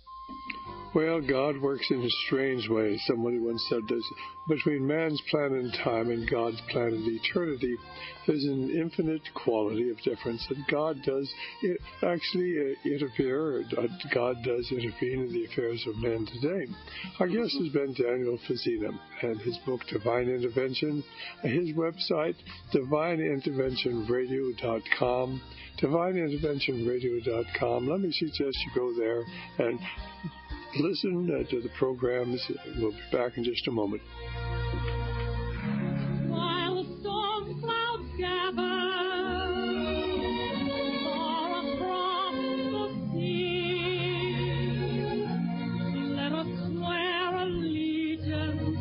Well, God works in a strange way. Somebody once said this: between man's plan and time and God's plan and eternity, there's an infinite quality of difference. And God does it, actually uh, interfere, uh, God does intervene in the affairs of men today. Our guest has been Daniel Fazzina, and his book, Divine Intervention, his website, divine intervention radio dot com, divine intervention radio dot com. Let me suggest you go there and listen uh, to the programs. We'll be back in just a moment. While the storm clouds gather far across the sea, let us swear allegiance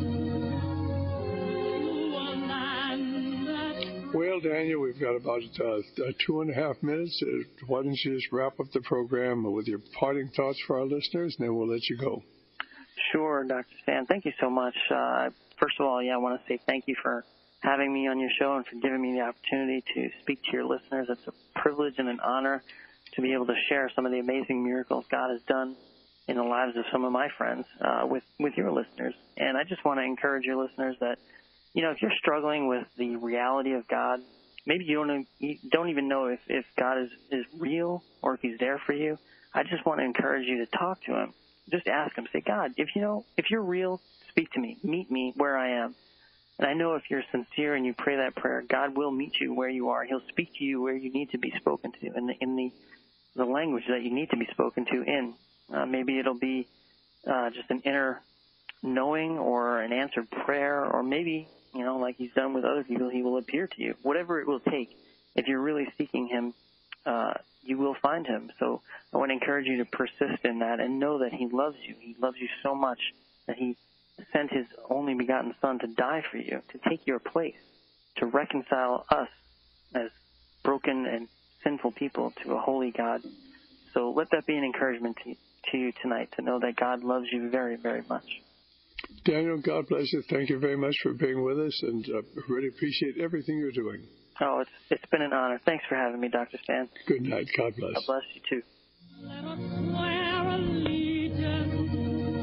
to a land that... Well, Daniel, we've got about uh, two and a half minutes. Uh, why don't you just wrap up the program with your parting thoughts for our listeners, and then we'll let you go. Sure, Doctor Stan. Thank you so much. Uh, first of all, yeah, I want to say thank you for having me on your show and for giving me the opportunity to speak to your listeners. It's a privilege and an honor to be able to share some of the amazing miracles God has done in the lives of some of my friends uh, with, with your listeners. And I just want to encourage your listeners that, you know, if you're struggling with the reality of God, maybe you don't, you don't even know if, if God is, is real or if he's there for you, I just want to encourage you to talk to him. Just ask him. Say, God, if you know, if you're real, speak to me. Meet me where I am. And I know if you're sincere and you pray that prayer, God will meet you where you are. He'll speak to you where you need to be spoken to, in the, in the, the language that you need to be spoken to in. Uh, maybe it'll be uh, just an inner knowing or an answered prayer, or maybe, you know, like he's done with other people, he will appear to you. Whatever it will take, if you're really seeking him, uh, you will find him. So I want to encourage you to persist in that and know that he loves you. He loves you so much that he sent his only begotten Son to die for you, to take your place, to reconcile us as broken and sinful people to a holy God. So let that be an encouragement to, to you tonight, to know that God loves you very, very much. Daniel, God bless you. Thank you very much for being with us, and uh, really appreciate everything you're doing. Oh, it's it's been an honor. Thanks for having me, Doctor Stan. Good night. God bless. God bless you, too. Let us swear allegiance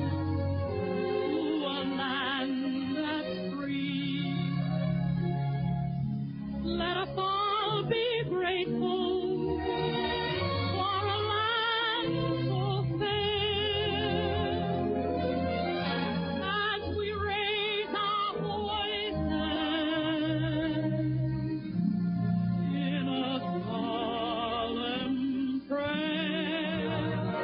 to a land that's free. Let us all be grateful for a land so fair. As we raise our voices in a solemn prayer.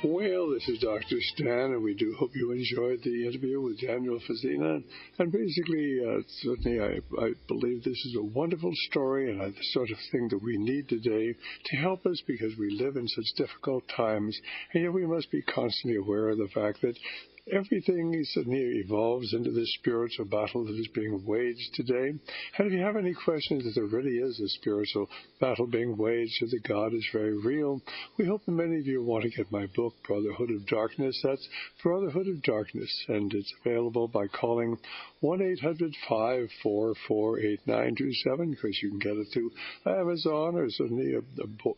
Well, this is Doctor Stan, and we do hope you enjoyed the interview with Daniel Fazina. And basically, uh, certainly, I, I believe this is a wonderful story and uh, the sort of thing that we need today to help us because we live in such difficult times. And yet we must be constantly aware of the fact that everything suddenly evolves into this spiritual battle that is being waged today. And if you have any questions that there really is a spiritual battle being waged or that God is very real, we hope that many of you want to get my book, Brotherhood of Darkness. That's Brotherhood of Darkness, and it's available by calling one eight hundred, five four four, eight nine two seven, because you can get it through Amazon or certainly a, a book.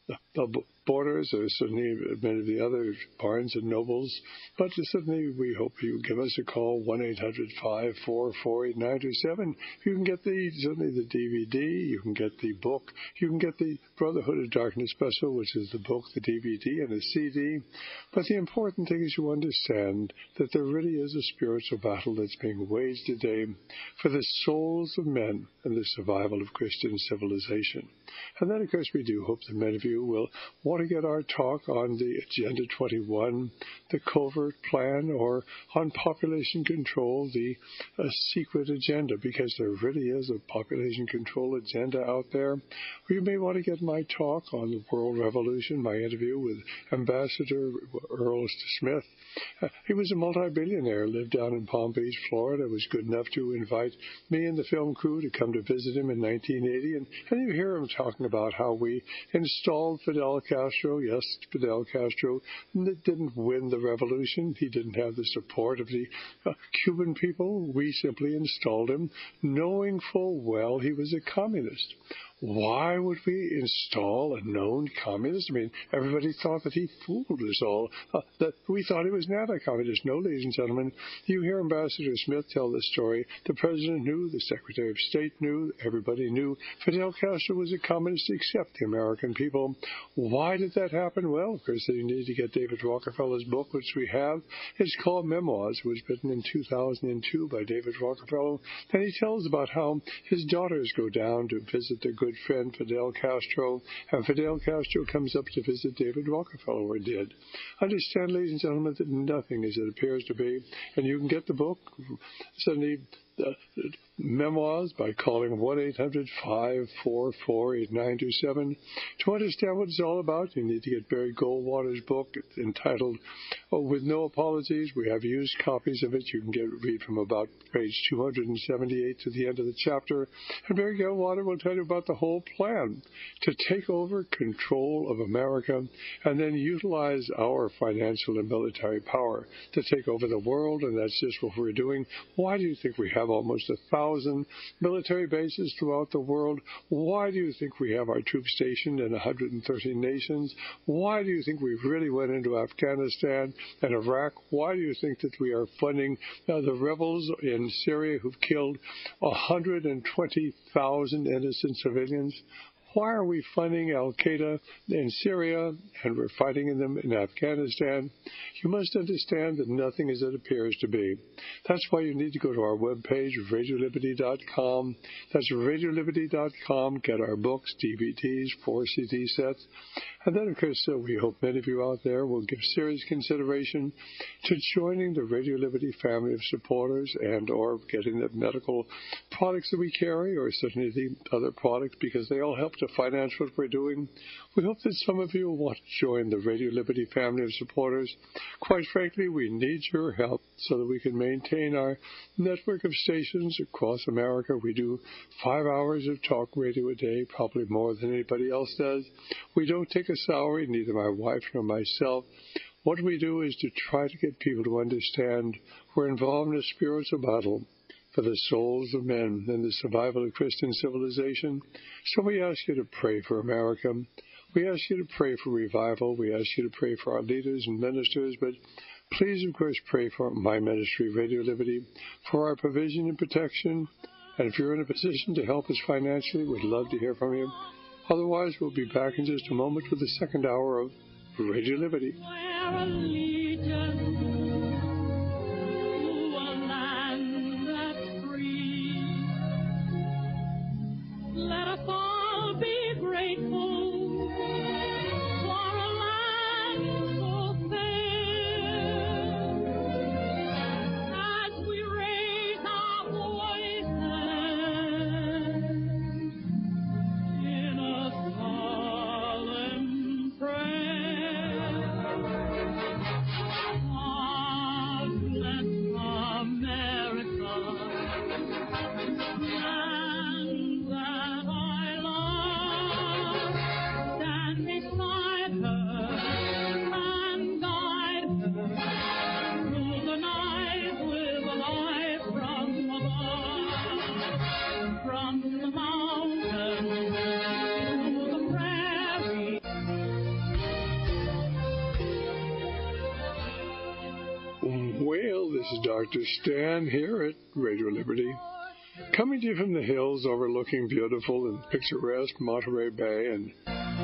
The Borders or certainly many of the other Barnes and Nobles, but certainly we hope you give us a call, one eight hundred, five four four, eight nine two seven. You can get the certainly the D V D, you can get the book, you can get the Brotherhood of Darkness special, which is the book, the D V D, and the C D. But the important thing is you understand that there really is a spiritual battle that's being waged today for the souls of men and the survival of Christian civilization. And then, of course, we do hope that many of you will want to get our talk on the Agenda twenty-one, the covert plan, or on population control, the uh, secret agenda, because there really is a population control agenda out there. Or you may want to get my talk on the World Revolution, my interview with Ambassador Earl Smith. Uh, he was a multi-billionaire, lived down in Palm Beach, Florida, was good enough to invite me and the film crew to come to visit him in nineteen eighty, and, and you hear him talking about how we installed Fidel Castro. Yes, Fidel Castro didn't win the revolution. He didn't have the support of the uh, Cuban people. We simply installed him, knowing full well he was a communist. Why would we install a known communist? I mean, everybody thought that he fooled us all, uh, that we thought he was an anti-communist. No, ladies and gentlemen, you hear Ambassador Smith tell this story. The President knew, the Secretary of State knew, everybody knew Fidel Castro was a communist except the American people. Why did that happen? Well, of course, you need to get David Rockefeller's book, which we have. It's called Memoirs. It was written in two thousand two by David Rockefeller, and he tells about how his daughters go down to visit their good friend Fidel Castro, and Fidel Castro comes up to visit David Rockefeller, or did. Understand, ladies and gentlemen, that nothing is as it appears to be, and you can get the book, suddenly, uh, Memoirs, by calling one eight hundred, five four four, eight nine two seven. To understand what it's all about, you need to get Barry Goldwater's book. It's entitled oh, With No Apologies. We have used copies of it. You can get read from about page two hundred seventy-eight to the end of the chapter. And Barry Goldwater will tell you about the whole plan to take over control of America and then utilize our financial and military power to take over the world, and that's just what we're doing. Why do you think we have almost a thousand military bases throughout the world? Why do you think we have our troops stationed in one hundred thirty nations? Why do you think we really went into Afghanistan and Iraq? Why do you think that we are funding uh, the rebels in Syria who've killed one hundred twenty thousand innocent civilians? Why are we funding Al-Qaeda in Syria and we're fighting them in Afghanistan? You must understand that nothing is as it appears to be. That's why you need to go to our webpage, radio liberty dot com. That's radio liberty dot com. Get our books, D V Ds, four C D sets. And then, of course, uh, we hope many of you out there will give serious consideration to joining the Radio Liberty family of supporters and or getting the medical products that we carry, or certainly the other products, because they all help to finance what we're doing. We hope that some of you will want to join the Radio Liberty family of supporters. Quite frankly, we need your help so that we can maintain our network of stations across America. We do five hours of talk radio a day, probably more than anybody else does. We don't take a salary, neither my wife nor myself. What we do is to try to get people to understand we're involved in a spiritual battle for the souls of men and the survival of Christian civilization. So we ask you to pray for America. We ask you to pray for revival. We ask you to pray for our leaders and ministers, but please, of course, pray for my ministry, Radio Liberty, for our provision and protection. And if you're in a position to help us financially, we'd love to hear from you. Otherwise, we'll be back in just a moment with the second hour of Radio Liberty. Grateful for a land so this is Doctor Stan here at Radio Liberty, coming to you from the hills overlooking beautiful and picturesque Monterey Bay. And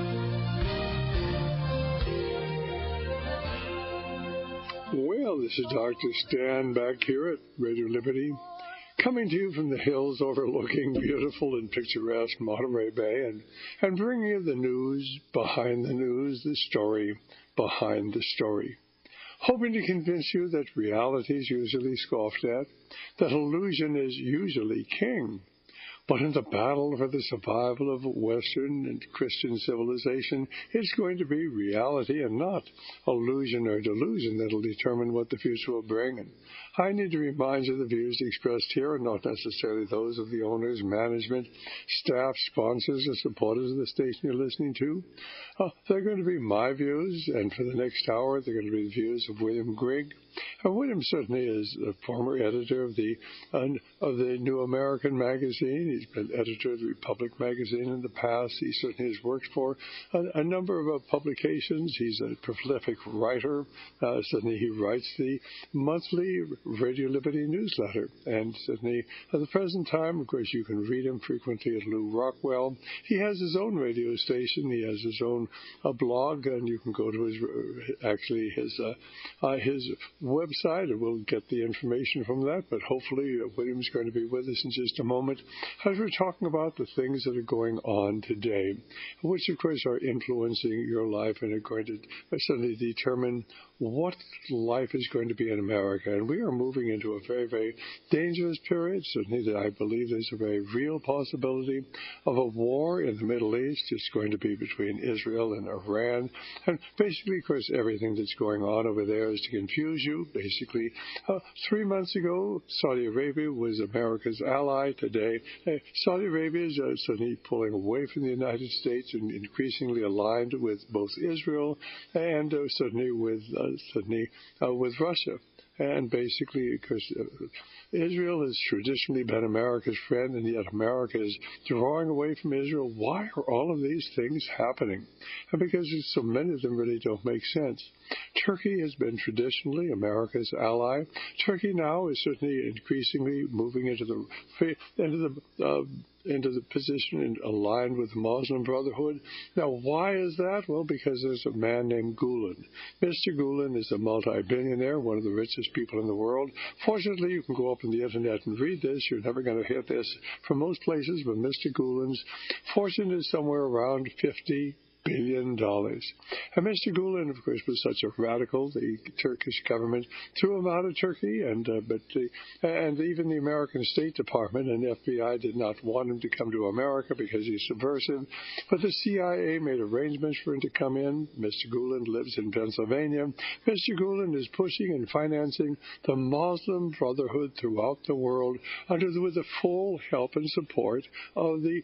well, this is Doctor Stan back here at Radio Liberty, coming to you from the hills overlooking beautiful and picturesque Monterey Bay, and, and bringing you the news behind the news, the story behind the story. Hoping to convince you that reality is usually scoffed at, that illusion is usually king. But in the battle for the survival of Western and Christian civilization, it's going to be reality and not illusion or delusion that will determine what the future will bring. And I need to remind you the views expressed here are not necessarily those of the owners, management, staff, sponsors, or supporters of the station you're listening to. Uh, they're going to be my views, and for the next hour, they're going to be the views of William Grigg. Uh, William certainly is a former editor of the uh, of the New American magazine. He's been editor of the Republic magazine in the past. He certainly has worked for a, a number of uh, publications. He's a prolific writer. Uh, certainly he writes the monthly Radio Liberty newsletter. And certainly at the present time, of course, you can read him frequently at Lou Rockwell. He has his own radio station. He has his own uh, blog, and you can go to his, uh, actually his, uh, uh, his website, and we'll get the information from that. But hopefully uh, William's going to be with us in just a moment as we're talking about the things that are going on today, which of course are influencing your life and are going to certainly determine what life is going to be in America. And we are moving into a very, very dangerous period. Certainly, I believe there's a very real possibility of a war in the Middle East. It's going to be between Israel and Iran. And basically, of course, everything that's going on over there is to confuse you. Basically, uh, three months ago, Saudi Arabia was America's ally. Today, uh, Saudi Arabia is uh, suddenly pulling away from the United States and increasingly aligned with both Israel and uh, certainly with uh, certainly uh, with Russia. And basically, because uh, Israel has traditionally been America's friend, and yet America is drawing away from Israel. Why are all of these things happening? And because so many of them really don't make sense. Turkey has been traditionally America's ally. Turkey now is certainly increasingly moving into the into the uh, into the position and aligned with the Muslim Brotherhood. Now, why is that? Well, because there's a man named Gulen. Mister Gulen is a multi-billionaire, one of the richest people in the world. Fortunately, you can go up on the internet and read this. You're never going to hit this from most places, but Mister Gulen's fortune is somewhere around fifty billion dollars. And Mister Gulen, of course, was such a radical. The Turkish government threw him out of Turkey, and uh, but the, and even the American State Department and F B I did not want him to come to America because he's subversive. But the C I A made arrangements for him to come in. Mister Gulen lives in Pennsylvania. Mister Gulen is pushing and financing the Muslim Brotherhood throughout the world under the, with the full help and support of the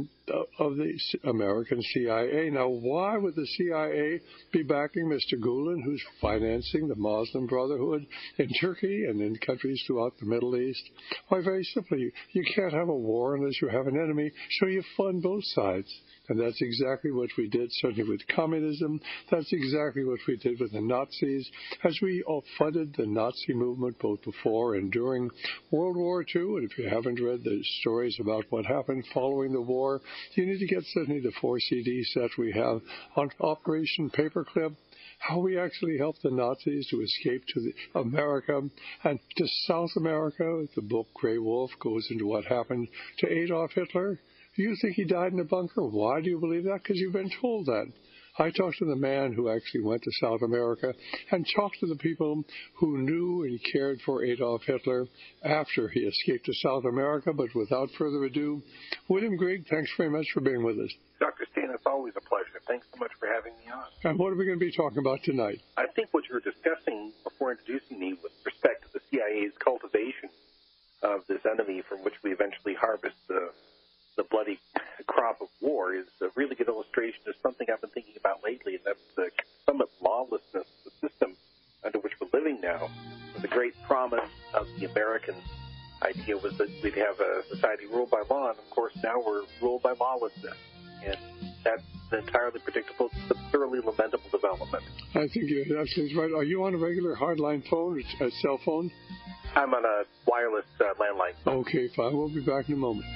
of the American C I A. Now, why would the C I A be backing Mister Gulen, who's financing the Muslim Brotherhood in Turkey and in countries throughout the Middle East? Why, very simply, you can't have a war unless you have an enemy, so you fund both sides. And that's exactly what we did, certainly with communism. That's exactly what we did with the Nazis, as we all funded the Nazi movement both before and during World War Two. And if you haven't read the stories about what happened following the war, you need to get certainly the four C D set we have on Operation Paperclip, how we actually helped the Nazis to escape to the America and to South America. The book Grey Wolf goes into what happened to Adolf Hitler. Do you think he died in a bunker? Why do you believe that? Because you've been told that. I talked to the man who actually went to South America and talked to the people who knew and cared for Adolf Hitler after he escaped to South America. But without further ado, William Grigg, thanks very much for being with us. Doctor Stan, it's always a pleasure. Thanks so much for having me on. And what are we going to be talking about tonight? I think what you were discussing before introducing me with respect to the C I A's cultivation of this enemy from which we eventually harvest the the bloody crop of war is a really good illustration of something I've been thinking about lately, and that's the somewhat lawlessness of the system under which we're living now. The great promise of the American idea was that we'd have a society ruled by law, and of course now we're ruled by lawlessness. And that's an entirely predictable but thoroughly lamentable development. I think you're absolutely right. Are you on a regular hardline phone, a cell phone? I'm on a wireless uh, landline. Okay, fine. We'll be back in a moment.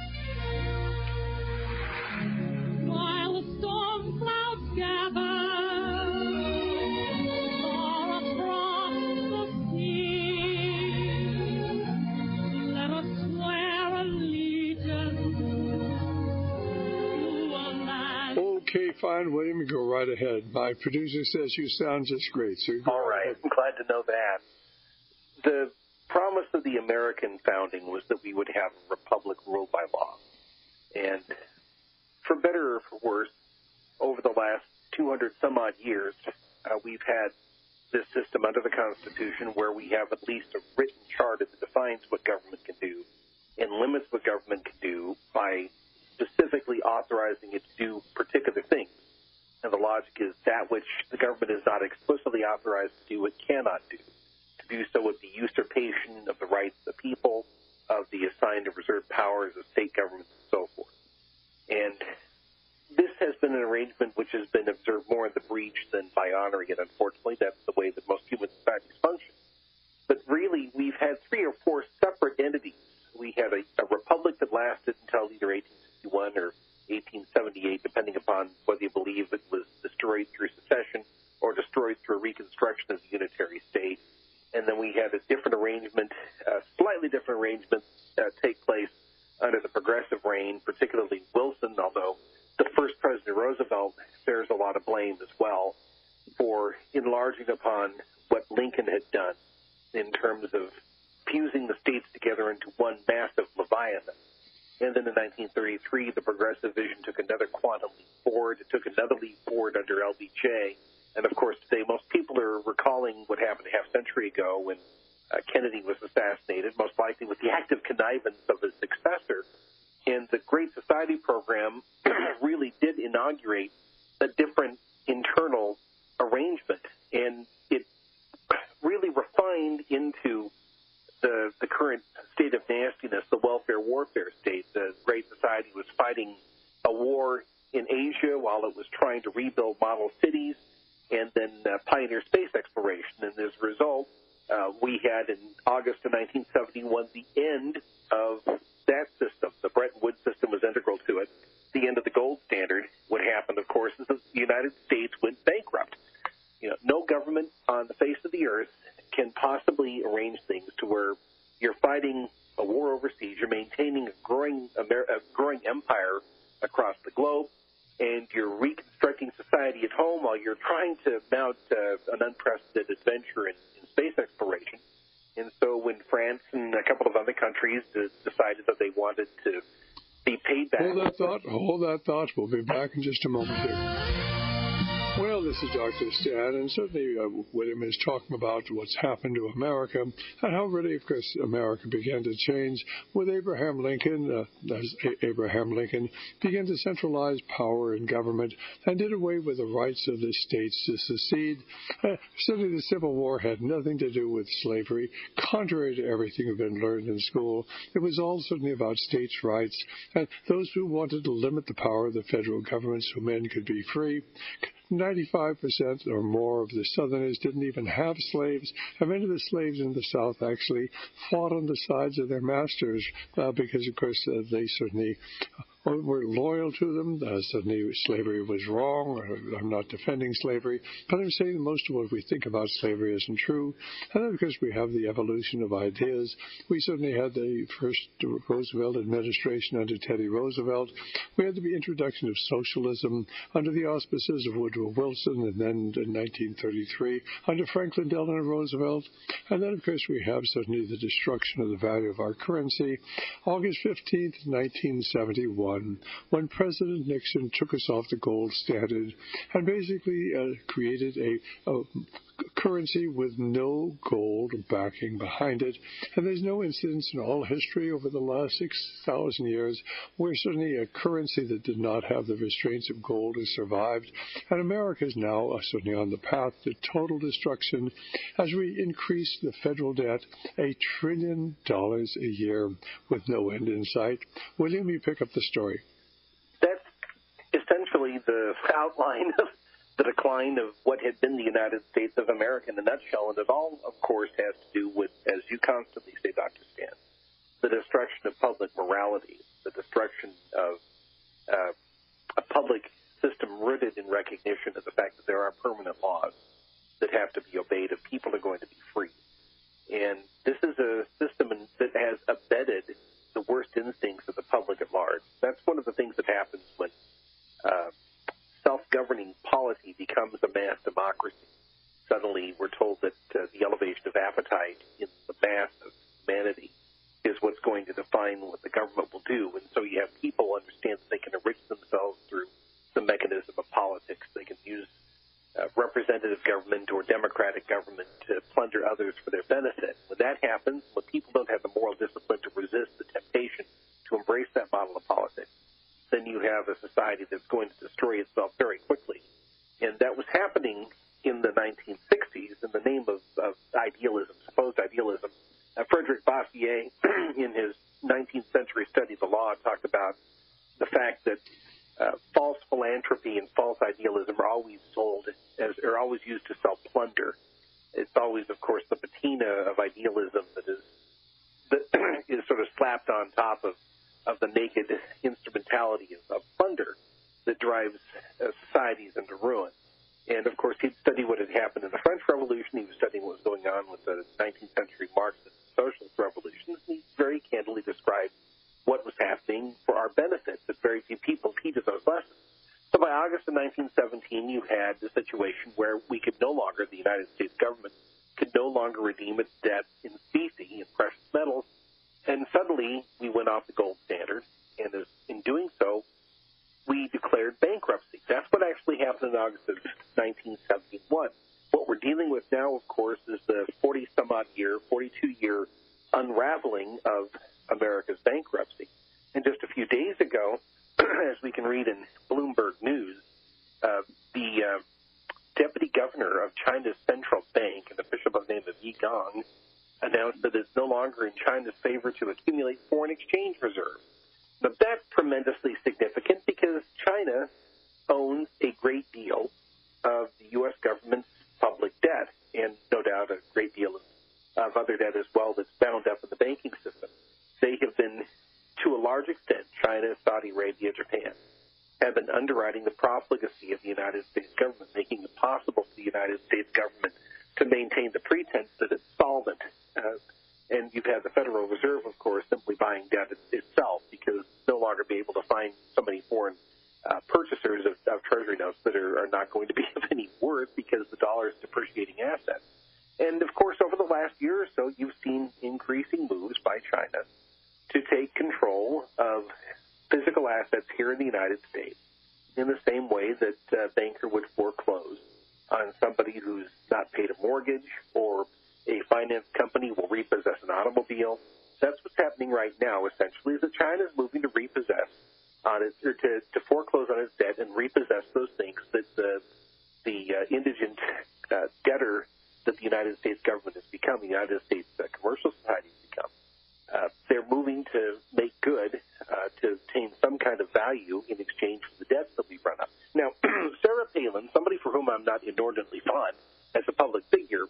While the storm clouds gather far across the sea, let us swear allegiance to a land. Okay, fine, William, go right ahead. My producer says you sound just great, so go All right, ahead. I'm glad to know that. The promise of the American founding was that we would have a republic ruled by law. And for better or for worse, over the last two hundred some odd years, uh, we've had this system under the Constitution where we have at least a written charter that defines what government can do and limits what government can do by specifically authorizing it to do particular things. And the logic is that which the government is not explicitly authorized to do, it cannot do. To do so would be usurpation of the rights of the people, of the assigned and reserved powers of state governments, and so forth. And this has been an arrangement which has been observed more in the breach than by honoring it. Unfortunately, that's the way that most human societies function. But really, we've had three or four separate entities. We had a, a republic that lasted until either eighteen sixty-one or eighteen seventy-eight, depending upon whether you believe it was destroyed through secession or destroyed through reconstruction as a unitary state. And then we had a different arrangement, uh, slightly different arrangements uh, take place under the progressive reign, particularly Wilson, although the first President Roosevelt bears a lot of blame as well for enlarging upon what Lincoln had done in terms of fusing the states together into one massive Leviathan. And then in nineteen thirty-three, the progressive vision took another quantum leap forward. It took another leap forward under L B J. And, of course, today most people are recalling what happened a half century ago when uh, Kennedy was assassinated, most likely with the active connivance of his successor. And the Great Society program really did inaugurate a different internal arrangement. And it really refined into the, the current state of nastiness, the welfare warfare state. The Great Society was fighting a war in Asia while it was trying to rebuild model cities and then uh, pioneer space exploration. And as a result, uh, we had in August of nineteen seventy-one the end of that system. The Bretton Woods system was integral to it. The end of the gold standard. What happened, of course, is that the United States went bankrupt. You know, no government on the face of the earth can possibly arrange things to where you're fighting a war overseas, you're maintaining a growing, Amer- a growing empire across the globe, and you're reconstructing society at home while you're trying to mount uh, an unprecedented adventure in, in space exploration. And so when France and a couple of other countries d- decided that they wanted to be paid back... Hold that thought. Hold that thought. We'll be back in just a moment here. Well, this is Doctor Stan, and certainly uh, William is talking about what's happened to America and how really, of course, America began to change with Abraham Lincoln, uh, as a- Abraham Lincoln began to centralize power in government and did away with the rights of the states to secede. Uh, certainly the Civil War had nothing to do with slavery, contrary to everything we've been learned in school. It was all certainly about states' rights, and those who wanted to limit the power of the federal government so men could be free. ninety-five percent or more of the Southerners didn't even have slaves, and many of the slaves in the South actually fought on the sides of their masters uh, because, of course, uh, they certainly uh, were loyal to them. Uh, certainly slavery was wrong. I'm not defending slavery, but I'm saying most of what we think about slavery isn't true. And then, of course, we have the evolution of ideas. We certainly had the first Roosevelt administration under Teddy Roosevelt. We had the introduction of socialism under the auspices of Woodrow Wilson, and then in nineteen thirty-three under Franklin Delano Roosevelt. And then, of course, we have certainly the destruction of the value of our currency. August fifteenth, nineteen seventy-one, when President Nixon took us off the gold standard and basically uh, created a, a currency with no gold backing behind it. And there's no instance in all history over the last six thousand years where certainly a currency that did not have the restraints of gold has survived. And America is now uh, certainly on the path to total destruction as we increase the federal debt a trillion dollars a year with no end in sight. William, you pick up the story. That's essentially the outline of the decline of what had been the United States of America in a nutshell, and it all, of course, has to do with, as you constantly say, Doctor Stan, the destruction of public morality, the destruction of uh, a public system rooted in recognition of the fact that there are permanent laws that have to be obeyed if people are going to be free. And this is a system that has abetted the worst instincts of the public at large. That's one of the things that happens when uh, self-governing polity becomes a mass democracy. Suddenly we're told that uh, the elevation of appetite in the mass of humanity is what's going to define what the government will do. And so you have people understand that they can enrich themselves through the mechanism of politics. They can use uh, representative government or democratic government to plunder others for their benefit. When that happens, when people don't have the moral discipline to resist the temptation to embrace that model of politics, then you have a society that's going to destroy itself very quickly. And that was happening in the nineteen sixties in the name of, of idealism, supposed idealism. Uh, Frederick Bastiat, in his nineteenth century study of the law, talked about the fact that uh, false philanthropy and false idealism are always sold as are always used to sell plunder. It's always, of course, the patina of idealism that is that is sort of slapped on top of, of the naked instrumentality of, of plunder that drives uh, societies into ruin. And, of course, he'd study what had happened in the French Revolution. He was studying what was going on with the nineteenth century Marxist socialist revolution. He very candidly described what was happening for our benefit, that very few people heeded those lessons. So by August of nineteen seventeen, you had the situation where we could no longer, the United States government, could no longer redeem its debt in specie, in precious metals, and suddenly we went off the gold standard, and as, in doing so, we declared bankruptcy. That's what actually happened in August of nineteen seventy-one. What we're dealing with now, of course, is the forty-some-odd year, forty-two-year unraveling of America's bankruptcy. And just a few days ago, as we can read in Bloomberg News, uh, the uh, deputy governor of China's central bank, an official by the name of Yi Gang, announced that it's no longer in China's favor to accumulate foreign exchange reserves. Now, that's tremendously significant because China owns a great deal of the U S government's public debt, and no doubt a great deal of, of other debt as well that's bound up in the banking system. They have been, to a large extent, China, Saudi Arabia, Japan, have been underwriting the profligacy of the United States government, making it possible for the United States government to maintain the pretense that it's solvent. Uh, and you've had the Federal Reserve, of course, simply buying debt itself because no longer be able to find so many foreign uh, purchasers of, of Treasury notes that are, are not going to be of any worth because the dollar is depreciating assets. And, of course, over the last year or so, you've seen increasing moves by China to take control of physical assets here in the United States in the same way that a banker would foreclose on somebody who's not paid a mortgage, or a finance company will repossess an automobile. That's what's happening right now, essentially, is that China is moving to repossess on its, or to, to foreclose on its debt and repossess those things that the, the uh, indigent uh, debtor that the United States government has become, the United States uh, commercial society has become. Uh, they're moving to make good, uh, to obtain some kind of value in exchange for the debts that we've run up. Now, Sarah Palin, somebody for whom I'm not inordinately fond as a public figure,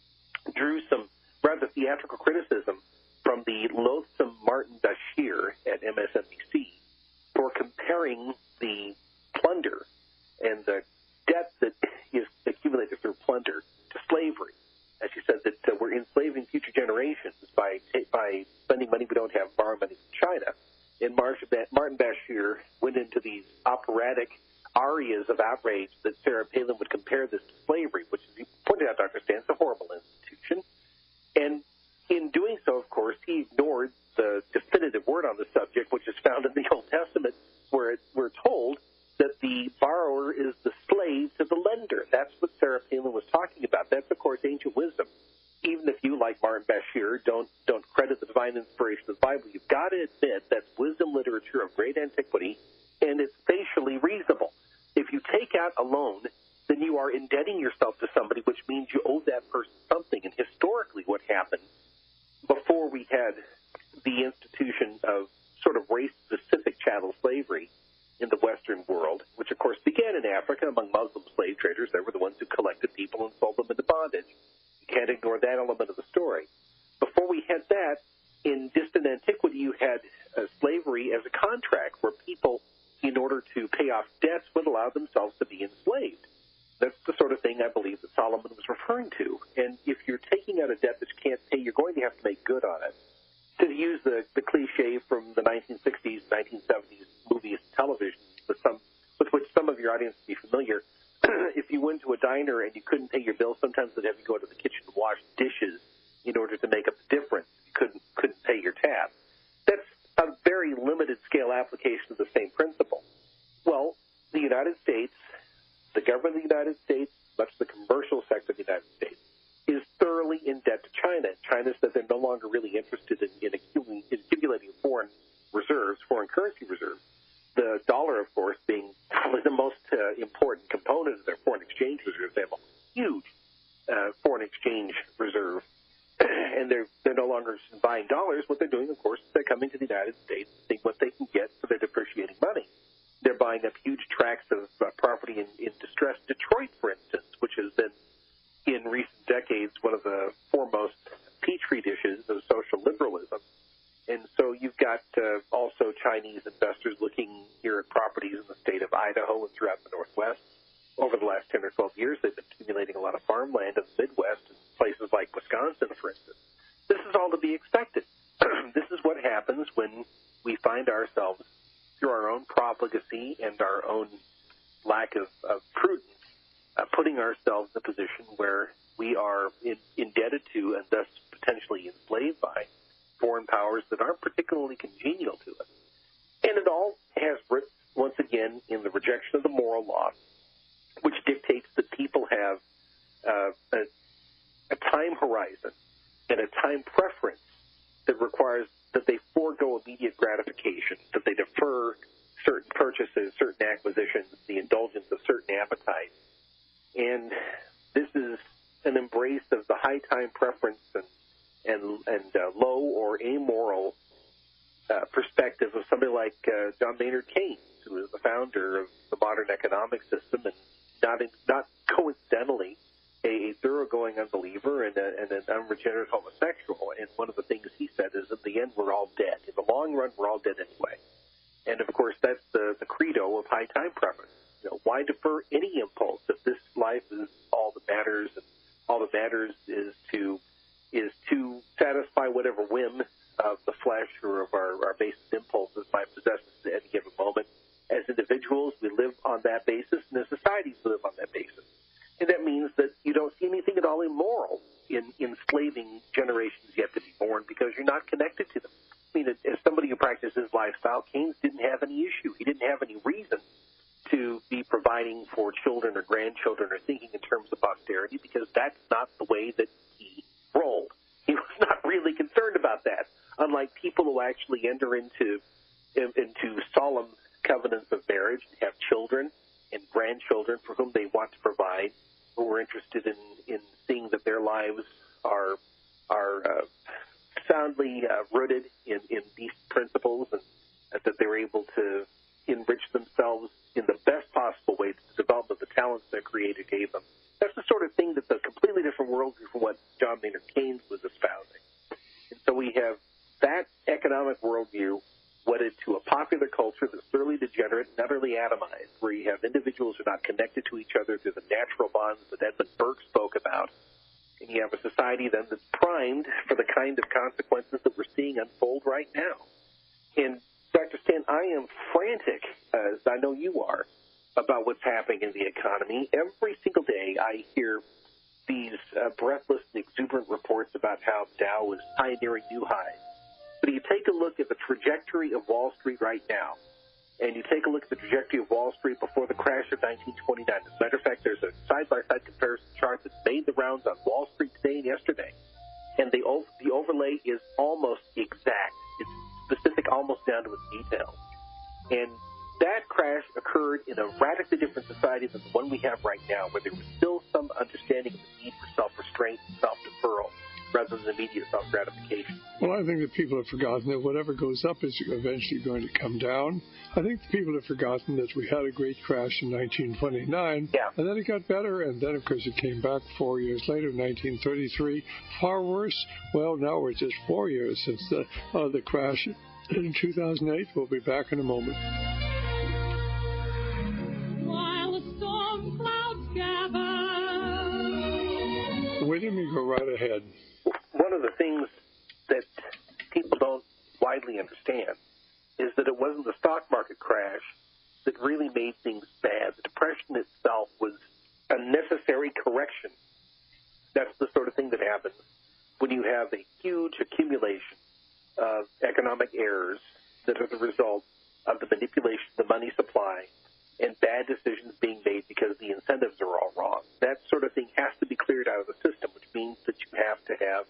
drew some rather theatrical criticism from the loathsome Martin Bashir at M S N B C for comparing the plunder and the debt that is accumulated through plunder to slavery. As she said, that uh, we're enslaving future generations by by spending money we don't have, borrowing money from China. And Martin Bashir went into these operatic arias of outrage that Sarah Palin would compare this to slavery, which, as you pointed out, Doctor Stan, is a horrible institution. And in doing so, of course, he ignored the definitive word on the subject, which is found in the Old Testament, where it, we're told that the borrower is the slave to the lender. That's what Sarah Palin was talking about. That's, of course, ancient wisdom. Even if you, like Martin Bashir, don't don't credit the divine inspiration of the Bible, you've got to admit that's wisdom literature of great antiquity, and it's facially reasonable. If you take out a loan, then you are indebting yourself to somebody, which means you owe that person something. And historically what happened before we had the institution of sort of race-specific chattel slavery in the Western world, which of course began in Africa among Muslim slave traders. They were the ones who collected people and sold them into bondage. You can't ignore that element of the story. Before we had that, in distant antiquity, you had uh, slavery as a contract where people, in order to pay off debts, would allow themselves to be enslaved. That's the sort of thing I believe that Solomon was referring to. And if you're taking out a debt that you can't pay, you're going to have to make good on it. To use the, the cliche from the nineteen sixties, nineteen seventies movies and television, with, some, with which some of your audience will be familiar, if you went to a diner and you couldn't pay your bill, sometimes they'd have you go to the kitchen and wash dishes in order to make up the difference. You couldn't, couldn't pay your tab. That's a very limited scale application of the same principle. Well, the United States, the government of the United States, much of the commercial sector of the United States, is thoroughly in debt to China. China said they're no longer really interested in, in accumulating foreign reserves, foreign currency reserves. The dollar, of course, being probably the most uh, important component of their foreign exchange reserves. They have a huge uh, foreign exchange reserve, and they're they're no longer buying dollars. What they're doing, of course, is they're coming to the United States to see what they can get for their depreciating money. They're buying up huge tracts of uh, property in, in distressed Detroit, for instance, which has been, in recent decades, one of the foremost petri dishes of social liberalism. And so you've got uh, also Chinese investors looking here at properties in the state of Idaho and throughout the Northwest. Over the last ten or twelve years, they've been accumulating a lot of farmland in the Midwest and places like Wisconsin, for instance. This is all to be expected. This is what happens when we find ourselves, through our own profligacy and our own lack of, of prudence, uh, putting ourselves in a position where we are in, indebted to and thus potentially enslaved by foreign powers that aren't particularly congenial to us. And it all has roots, once again, in the rejection of the moral law, which dictates that people have uh, a, a time horizon and a time preference that requires that they forego immediate gratification, that they defer certain purchases, certain acquisitions, the indulgence of certain appetites. And this is an embrace of the high time preference and and, and uh, low or amoral uh, perspective of somebody like uh, John Maynard Keynes, who is the founder of the modern economic system, and not in, not coincidentally a, a thoroughgoing unbeliever and, a, and an unregenerate homosexual. And one of the things he said is, in the end, we're all dead. In the long run, we're all dead anyway. And, of course, that's the, the credo of high time preference. You know, why defer any impulse if this life is all that matters, and all that matters is to is to satisfy whatever whim of the flesh or of our, our basest impulses might possess us at any given moment. As individuals, we live on that basis, and as societies live on that basis. And that means that you don't see anything at all immoral in enslaving generations yet to be born because you're not connected to them. I mean, as somebody who practices lifestyle, Keynes didn't have any issue. He didn't have any reason to be providing for children or grandchildren or thinking in terms of posterity because that's not the way that he rolled. He was not really concerned about that, unlike people who actually enter into into solemn covenants of marriage and have children and grandchildren for whom they want to provide, who are interested in, in seeing that their lives are are uh, soundly uh, rooted in, in these principles and uh, that they're able to enrich themselves in the best possible way to the development of the talents their Creator gave them. That's the sort of thing that's a completely different worldview from what John Maynard Keynes was espousing. And so we have that economic worldview wedded to a popular culture that's thoroughly degenerate and utterly atomized, where you have individuals who are not connected to each other through the natural bonds that Edmund Burke spoke about. And you have a society then that's primed for the kind of consequences that we're seeing unfold right now. And Doctor Stan, I am frantic, as I know you are, about what's happening in the economy. Every single day I hear these uh, breathless and exuberant reports about how Dow is pioneering new highs. But you take a look at the trajectory of Wall Street right now, and you take a look at the trajectory of Wall Street before the crash of nineteen twenty-nine. As a matter of fact, there's a side-by-side comparison chart that made the rounds on Wall Street today and yesterday. And the, the overlay is almost exact. It's specific almost down to its details. And that crash occurred in a radically different society than the one we have right now, where there was still some understanding of the need for self-restraint and self-deferral. rather than immediate self-gratification. Well, I think that people have forgotten that whatever goes up is eventually going to come down. I think people have forgotten that we had a great crash in nineteen twenty-nine, yeah. and then it got better, and then, of course, it came back four years later, nineteen thirty-three. Far worse. Well, now we're just four years since the, uh, the crash in two thousand eight. We'll be back in a moment. While the storm clouds gather. William, you go right ahead. One of the things that people don't widely understand is that it wasn't the stock market crash that really made things bad. The Depression itself was a necessary correction. That's the sort of thing that happens when you have a huge accumulation of economic errors that are the result of the manipulation of the money supply and bad decisions being made because the incentives are all wrong. That sort of thing has to be cleared out of the system, which means that you have to have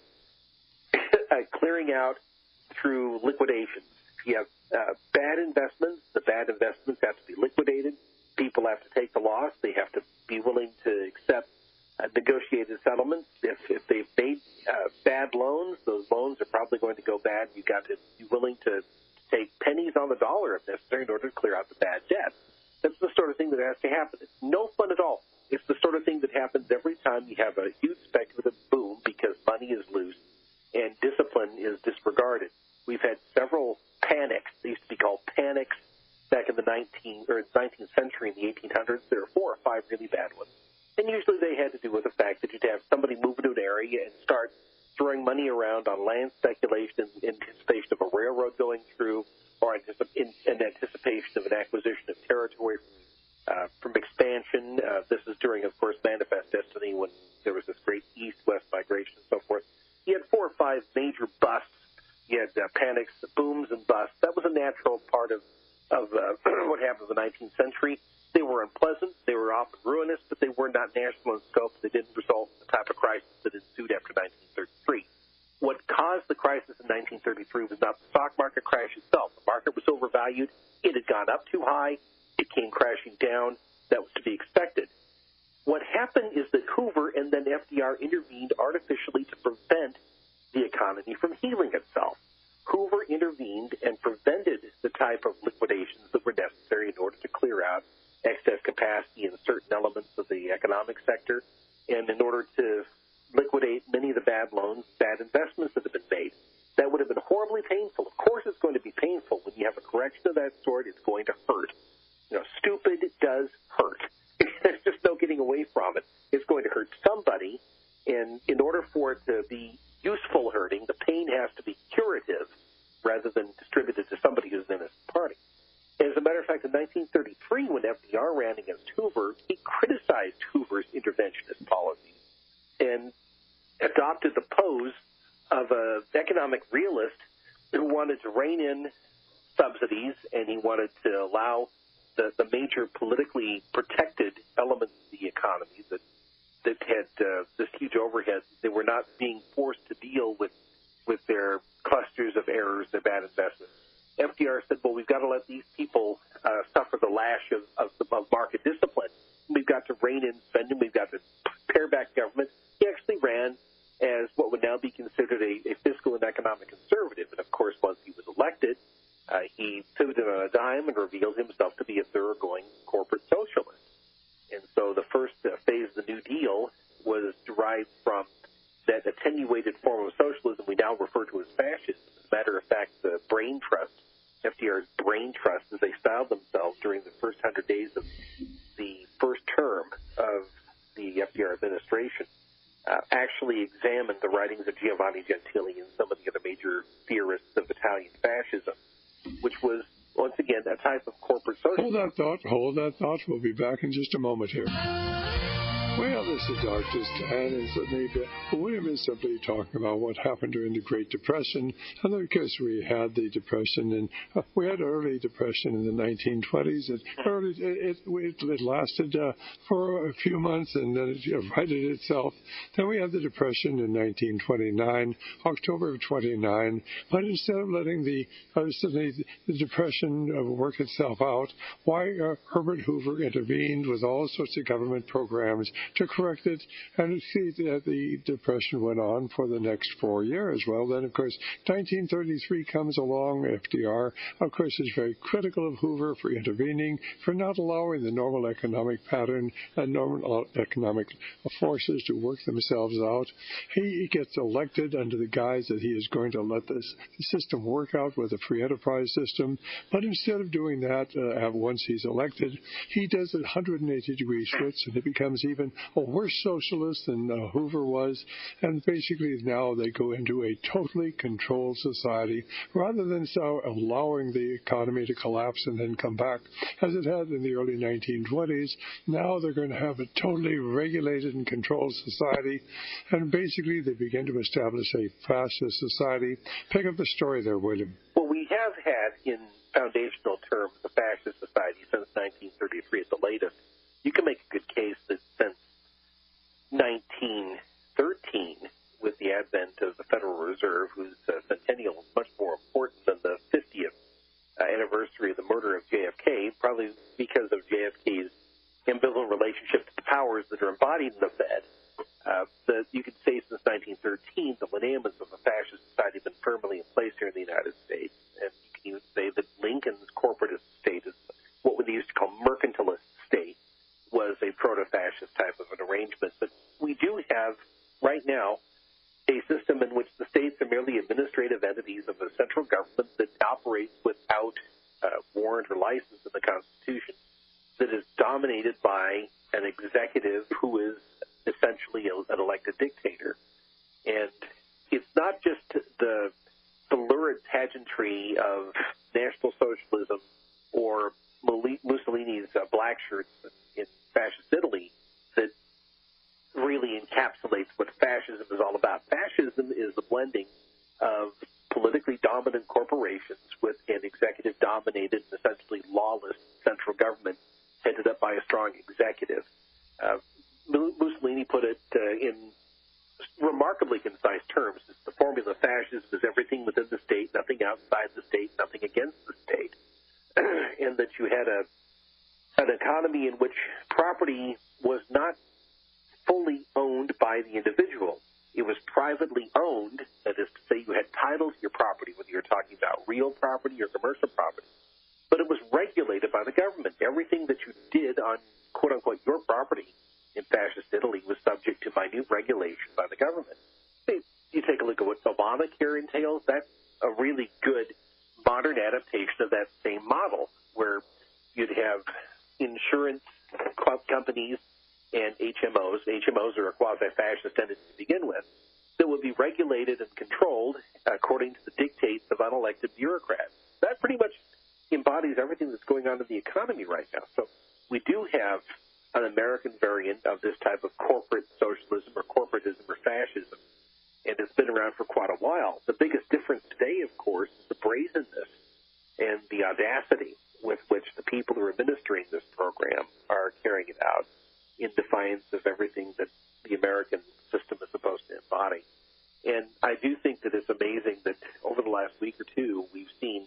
a clearing out through liquidations. If you have uh, bad investments, the bad investments have to be liquidated. People have to take the loss. They have to be willing to accept uh, negotiated settlements. If, if they've made uh, bad loans, those loans are probably going to go bad. You've got to be willing to take pennies on the dollar if necessary in order to clear out the bad debt. That's the sort of thing that has to happen. It's no fun at all. It's the sort of thing that happens every time you have a huge speculative boom because money is loose and discipline is disregarded. We've had several panics. They used to be called panics back in the nineteenth or nineteenth century, in the eighteen hundreds. There were four or five really bad ones. And usually they had to do with the fact that you'd have somebody move into an area and start throwing money around on land speculation in anticipation of a railroad going through or in, in anticipation of an acquisition of territory uh, from expansion. Uh, this is during, of course, Manifest Destiny when there was this great east-west migration and so forth. You had four or five major busts. You had uh, panics, booms, and busts. That was a natural part of, of uh, what happened in the nineteenth century. They were unpleasant. They were often ruinous, but they were not national in scope. They didn't result in the type of crisis that ensued after nineteen thirty-three. What caused the crisis in nineteen thirty-three was not the stock market crash itself. The market was overvalued. It had gone up too high. It came crashing down. That was to be expected. What happened is that Hoover and then F D R intervened artificially to prevent the economy from healing itself. Hoover intervened and prevented the type of liquidations that were necessary in order to clear out excess capacity in certain elements of the economic sector and in order to liquidate many of the bad loans, bad investments that have been made. That would have been horribly painful. Of course it's going to be painful. When you have a correction of that sort, it's going to hurt. You know, stupid does hurt. There's just no getting away from it. It's going to hurt somebody, and in order for it to be useful hurting, the pain has to be curative rather than distributed to somebody who's in a party. As a matter of fact, in nineteen thirty-three, when F D R ran against Hoover, he criticized Hoover's interventionist policies and adopted the pose of an economic realist who wanted to rein in subsidies, and he wanted to allow the, the major politically protected elements of the economy that that had uh, this huge overhead. They were not being forced to deal with, with their clusters of errors, their bad investments. F D R said, well, we've got to let these people uh, suffer the lash of, of, of market discipline. We've got to rein in spending. We've got to pare back government. He actually ran as what would now be considered a, a fiscal and economic conservative. And, of course, once he was elected, uh, he pivoted on a dime and revealed himself to be a thoroughgoing corporate socialist. And so the first uh, phase of the New Deal was derived from that attenuated form of socialism we now refer to as fascism. As a matter of fact, the brain trust, F D R's brain trust, as they styled themselves during the first hundred days of the first term of the F D R administration, uh, actually examined the writings of Giovanni Gentili and some of the other major theorists of Italian fascism, which was, once again, a type of corporate socialism. Hold that thought. Hold that thought. We'll be back in just a moment here. Well, this is Doctor Stan, and certainly William is simply talking about what happened during the Great Depression. And of course, we had the Depression, and uh, we had early Depression in the nineteen twenties. It, early, it, it, it lasted uh, for a few months, and then it righted itself. Then we had the Depression in nineteen twenty-nine, October of twenty-nine. But instead of letting the, uh, certainly the Depression uh, work itself out, why uh, Herbert Hoover intervened with all sorts of government programs to correct it. And see that the Depression went on for the next four years. Well, then, of course, nineteen thirty-three comes along. F D R, of course, is very critical of Hoover for intervening, for not allowing the normal economic pattern and normal economic forces to work themselves out. He gets elected under the guise that he is going to let this system work out with a free enterprise system. But instead of doing that, uh, once he's elected, he does a one hundred eighty degree switch, and he becomes even a worse socialist than uh, Hoover was. And basically now they go into a totally controlled society rather than so allowing the economy to collapse and then come back as it had in the early nineteen twenties. Now they're going to have a totally regulated and controlled society, and basically they begin to establish a fascist society. Pick up the story there, William. Well, we have had in foundational terms a fascist society since nineteen thirty-three at the latest. You can make a good case that since nineteen thirteen, with the advent of the Federal Reserve, whose uh, centennial is much more important than the fiftieth uh, anniversary of the murder of J F K, probably because of J F K's ambivalent relationship to the powers that are embodied in the Fed. Uh, the, you could say since nineteen thirteen, the lineaments of a fascist society have been firmly in place here in the United States. And you can even say that Lincoln's corporatist state, is what we used to call mercantilist state, was a proto-fascist type of an arrangement. But we do have, right now, a system in which the states are merely administrative entities of a central government that operates without uh, warrant or license in the Constitution, that is dominated by an executive who is essentially an elected dictator. And it's not just the, the lurid pageantry of National Socialism or Mussolini's uh, black shirts in fascist Italy that really encapsulates what fascism is all about. Fascism is the blending of politically dominant corporations with an executive-dominated, essentially lawless central government headed up by a strong executive. Uh, Mussolini put it uh, in remarkably concise terms. The formula fascism is everything within the state, nothing outside the state, nothing against the state. And that you had a an economy in which property was not fully owned by the individual. It was privately owned. That is to say, you had title to your property, whether you're talking about real property or commercial property. But it was regulated by the government. Everything that you did on, quote-unquote, your property in fascist Italy was subject to minute regulation by the government. You take a look at what Obamacare entails. That's a really good modern adaptation of that same model, where you'd have insurance companies and H M Os. H M Os are a quasi-fascist entity to begin with, that would be regulated and controlled according to the dictates of unelected bureaucrats. That pretty much embodies everything that's going on in the economy right now. So we do have an American variant of this type of corporate socialism or corporatism or fascism, and it's been around for quite a while. The biggest difference today, of course, is the brazenness and the audacity with which the people who are administering this program are carrying it out in defiance of everything that the American system is supposed to embody. And I do think that it's amazing that over the last week or two, we've seen,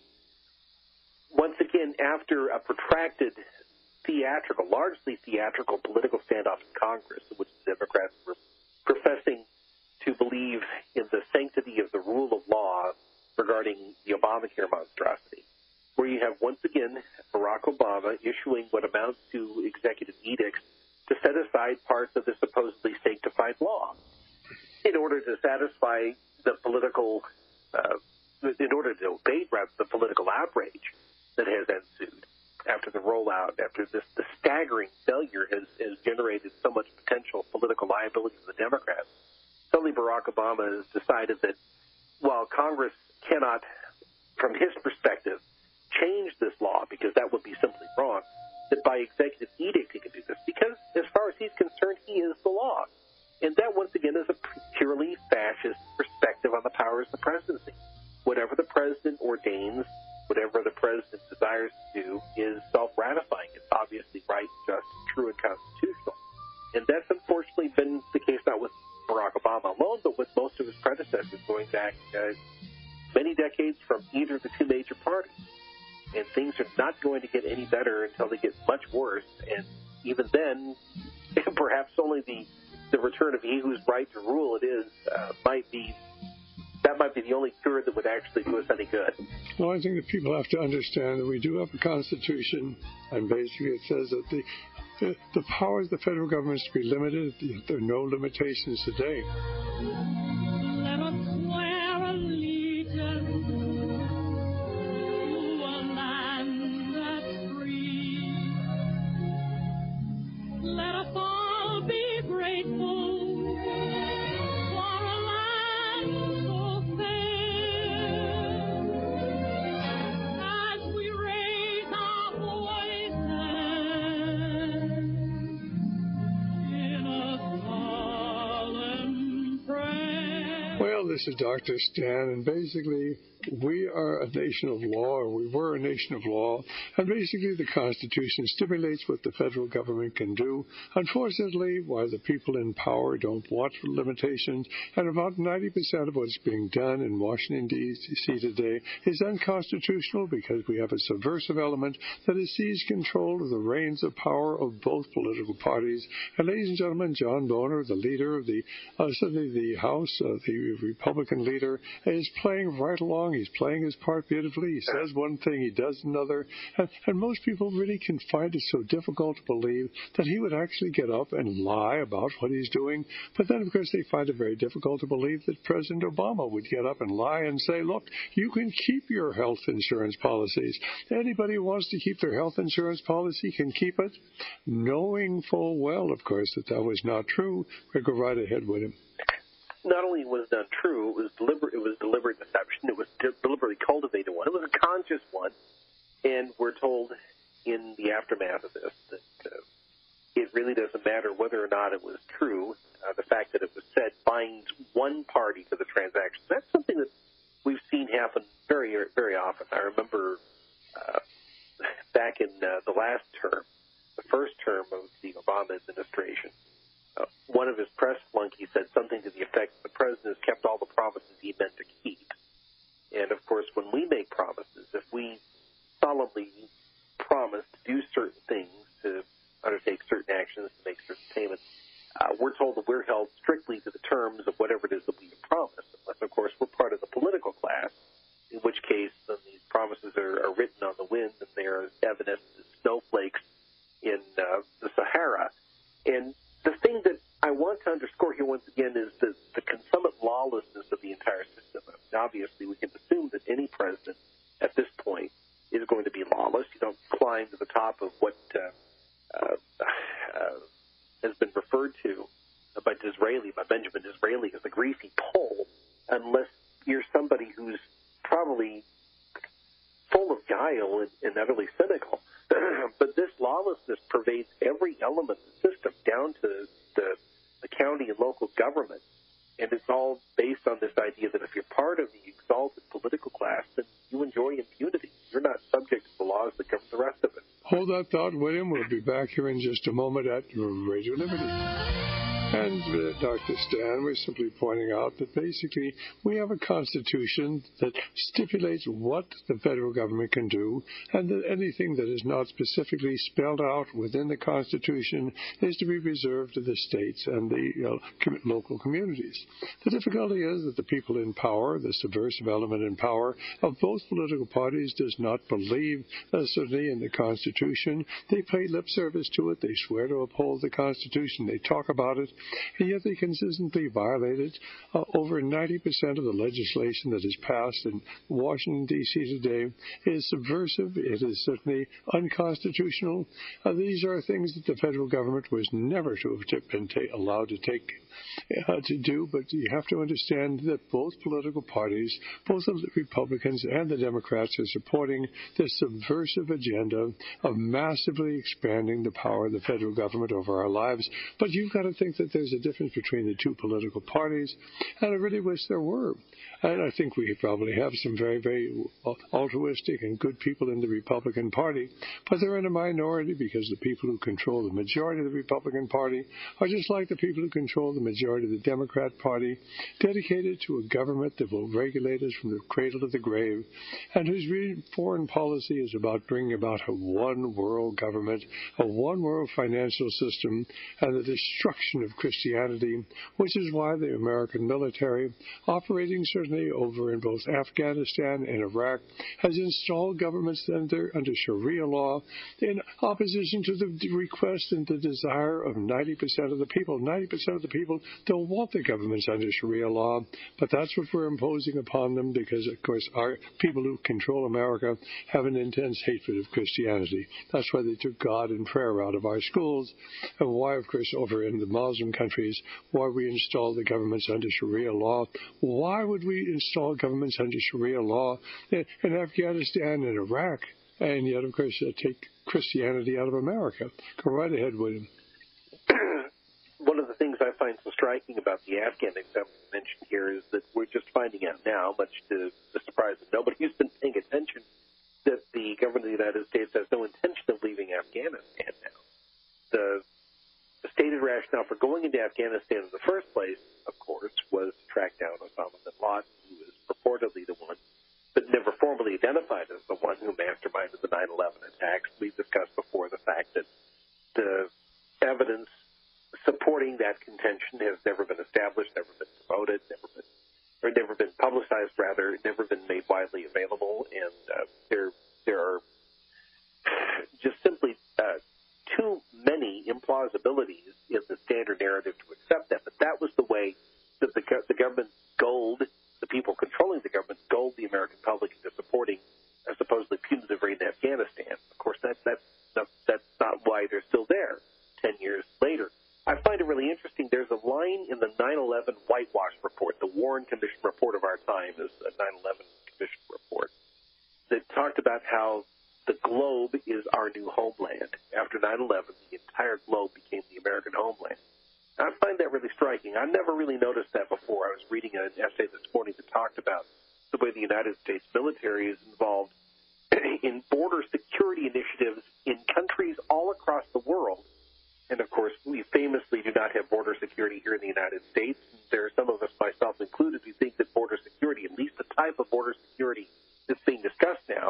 once again, after a protracted theatrical, largely theatrical political standoff in Congress, in which the Democrats were professing to believe in the sanctity of the rule of law regarding the Obamacare monstrosity, where you have once again Barack Obama issuing what amounts to executive edicts to set aside parts of the supposedly sanctified law in order to satisfy the political, uh, in order to abate rather the political outrage that has ensued after the rollout, after this the staggering failure has, has generated so much potential political liability for the Democrats. Suddenly Barack Obama has decided that while Congress cannot, from his perspective, change this law, because that would be simply wrong, that by executive edict he can do this, because as far as he's concerned, he is the law. And that, once again, is a purely fascist perspective on the powers of the presidency. Whatever the president ordains, whatever the president desires to do, is self-ratifying. It's obviously right, just, true, and constitutional. And that's unfortunately been the case not with Barack Obama alone, but with most of his predecessors going back uh, many decades from either of the two major parties. And things are not going to get any better until they get much worse. And even then, perhaps only the, the return of he whose right to rule it is uh, might be, that might be the only cure that would actually do us any good. Well, I think that people have to understand that we do have a Constitution, and basically it says that the the, the powers of the federal government is to be limited. There are no limitations today. Let us swear allegiance to a land that's free. Let us all be grateful for a land so fair. As we raise our voices in a solemn prayer. Well, this is Doctor Stan, and basically we are a nation of law, or we were a nation of law, and basically the Constitution stipulates what the federal government can do. Unfortunately, while the people in power don't want limitations, and about ninety percent of what's being done in Washington, D C today is unconstitutional because we have a subversive element that has seized control of the reins of power of both political parties. And ladies and gentlemen, John Boehner, the leader of the, uh, certainly the House, uh, the Republican leader, is playing right along. He's playing his part beautifully. He says one thing, he does another. And, and most people really can find it so difficult to believe that he would actually get up and lie about what he's doing. But then, of course, they find it very difficult to believe that President Obama would get up and lie and say, look, you can keep your health insurance policies. Anybody who wants to keep their health insurance policy can keep it, knowing full well, of course, that that was not true. We go right ahead with him. Not only was it untrue, it was deliberate. It was deliberate deception. It was de- deliberately cultivated one. It was a conscious one, and we're told in the aftermath of this that uh, it really doesn't matter whether or not it was true. Uh, the fact that it was said binds one party to the transaction. That's something that we've seen happen very, very often. I remember uh, back in uh, the last term, the first term of the Obama administration. Uh, one of his press flunkies said something to the effect that the president has kept all the promises he meant to keep. And, of course, when we make promises, if we solemnly promise to do certain things, to undertake certain actions, to make certain payments, uh, we're told that we're held strictly to the terms of whatever it is that we have promised, unless, of course, we're part of the political class, in which case then these promises are, are written on the wind and they are evident as snowflakes in uh, the Sahara. And the thing that I want to underscore here once again is the, the consummate lawlessness of the entire system. I mean, obviously, we can assume that any president at this point is going to be lawless. You don't climb to the top of what uh, uh, uh, has been referred to by Disraeli, by Benjamin Disraeli, as the greasy pole, unless you're somebody who's probably full of guile and, and utterly cynical. But this lawlessness pervades every element of the system, down to the, the county and local government. And it's all based on this idea that if you're part of the exalted political class, then you enjoy impunity. You're not subject to the laws that govern the rest of it. Hold that thought, William. We'll be back here in just a moment at Radio Liberty. And uh, Doctor Stan was simply pointing out that basically we have a Constitution that stipulates what the federal government can do, and that anything that is not specifically spelled out within the Constitution is to be reserved to the states and the you know, com- local communities. The difficulty is that the people in power, the subversive element in power of both political parties, does not believe uh, certainly in the Constitution. They pay lip service to it. They swear to uphold the Constitution. They talk about it. And yet they consistently violate it. Uh, over ninety percent of the legislation that is passed in Washington, D C today is subversive. It is certainly unconstitutional. Uh, these are things that the federal government was never to have been ta- allowed to take uh, to do, but you have to understand that both political parties, both of the Republicans and the Democrats, are supporting this subversive agenda of massively expanding the power of the federal government over our lives. But you've got to think that there's a difference between the two political parties, and I really wish there were. And I think we probably have some very, very altruistic and good people in the Republican Party, but they're in a minority because the people who control the majority of the Republican Party are just like the people who control the majority of the Democrat Party, dedicated to a government that will regulate us from the cradle to the grave, and whose foreign policy is about bringing about a one-world government, a one-world financial system, and the destruction of Christianity, which is why the American military, operating certainly over in both Afghanistan and Iraq, has installed governments under, under Sharia law in opposition to the request and the desire of ninety percent of the people. ninety percent of the people don't want the governments under Sharia law, but that's what we're imposing upon them because, of course, our people who control America have an intense hatred of Christianity. That's why they took God and prayer out of our schools, and why, of course, over in the Muslim countries, why we install the governments under Sharia law. Why would we install governments under Sharia law in, in Afghanistan and Iraq, and yet, of course, uh, take Christianity out of America? Go right ahead, William. One of the things I find so striking about the Afghan example mentioned here is that we're just finding out now, much to the surprise of nobody who's been paying attention, that the government of the United States has no intention of leaving Afghanistan now. The, the stated rationale for going into Afghanistan in the first place, of course, was to track down Osama bin Laden, who is purportedly the one, but never formally identified as the one who masterminded the nine eleven attacks. We've discussed before the fact that the evidence supporting that contention has never been established, never been promoted, never been, or never been publicized, rather, never been made widely available, and uh, there there are just simply uh, too many implausibilities in the standard narrative to accept that. But that was the way that the, the government gold, the people controlling the government, gold the American public into supporting a supposedly punitive raid in Afghanistan. Of course, that, that's, not, that's not why they're still there ten years later. I find it really interesting. There's a line in the nine eleven whitewash report, the Warren Commission report of our time is a nine eleven Commission report, that talked about how the globe is our new homeland. After nine eleven, the entire globe became the American homeland. I find that really striking. I've never really noticed that before. I was reading an essay this morning that talked about the way the United States military is involved in border security initiatives in countries all across the world. And, of course, we famously do not have border security here in the United States. There are some of us, myself included, who think that border security, at least the type of border security that's being discussed now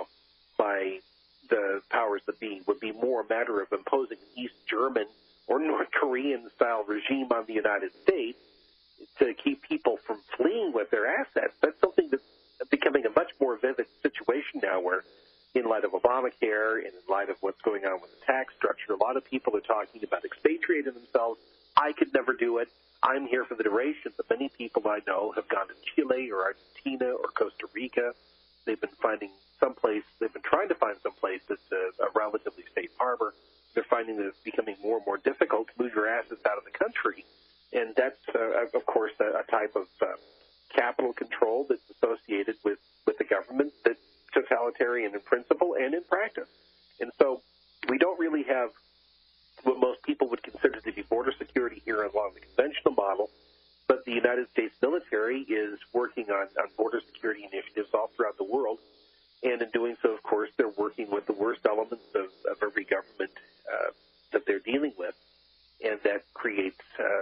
by the powers that be, would be more a matter of imposing an East German or North Korean-style regime on the United States to keep people from fleeing with their assets. That's something that's becoming a much more vivid situation now where, in light of Obamacare and in light of what's going on with the tax structure, a lot of people are talking about expatriating themselves. I could never do it. I'm here for the duration. But many people I know have gone to Chile or Argentina or Costa Rica. They've been finding someplace, they've been trying to find someplace that's a, a relatively safe harbor. They're finding that it's becoming more and more difficult to move your assets out of the country. And that's, uh, of course, a, a type of uh, capital control that's associated with, with the government that's totalitarian in principle and in practice. And so we don't really have what most people would consider to be border security here along the conventional model, but the United States military is working on, on border security initiatives all throughout the world. And in doing so, of course, they're working with the worst elements of, of every government uh, that they're dealing with. And that creates uh,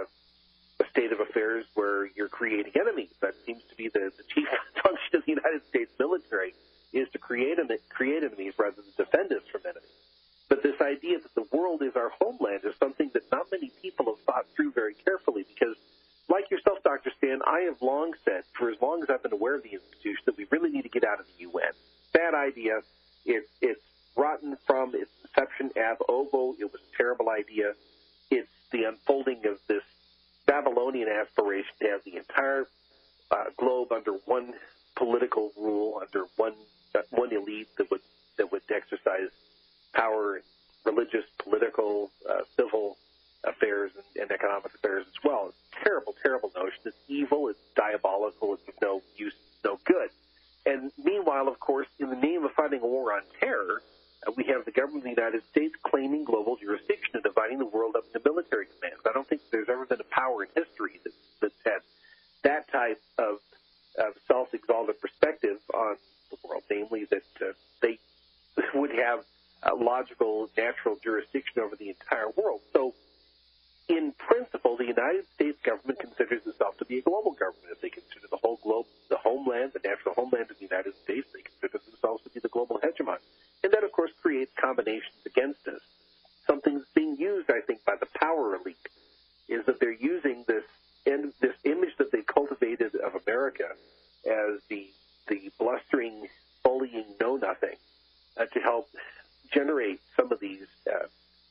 a state of affairs where you're creating enemies. That seems to be the, the chief function of the United States military, is to create, create enemies rather than defend us from enemies. But this idea that the world is our homeland is something that not many people have thought through very carefully because, like yourself, Doctor Stan, I have long said, for as long as I've been aware of the institution, that we really need to get out of the U N. Bad idea. It, it's rotten from its inception ab ovo. It was a terrible idea. It's the unfolding of this Babylonian aspiration to have the entire uh, globe under one political rule, under one uh, one elite that would that would exercise power in religious, political, uh, civil affairs, and, and economic affairs as well. It's a terrible, terrible notion. It's evil. It's diabolical. It's of no use, no good. And meanwhile, of course, in the name of fighting a war on terror, uh, we have the government of the United States claiming global jurisdiction and dividing the world up into military commands. I don't think there's ever been a power in history that's, that's had that type of, of self-exalted perspective on the world, namely that uh, they would have a logical, natural jurisdiction over the entire world. So, in principle, Well, the United States government considers itself to be a global government. If they consider the whole globe, the homeland, the natural homeland of the United States, they consider themselves to be the global hegemon. And that, of course, creates combinations against us. Something that's being used, I think, by the power elite is that they're using this in, this image that they cultivated of America as the the blustering, bullying know-nothing uh, to help generate some of these uh,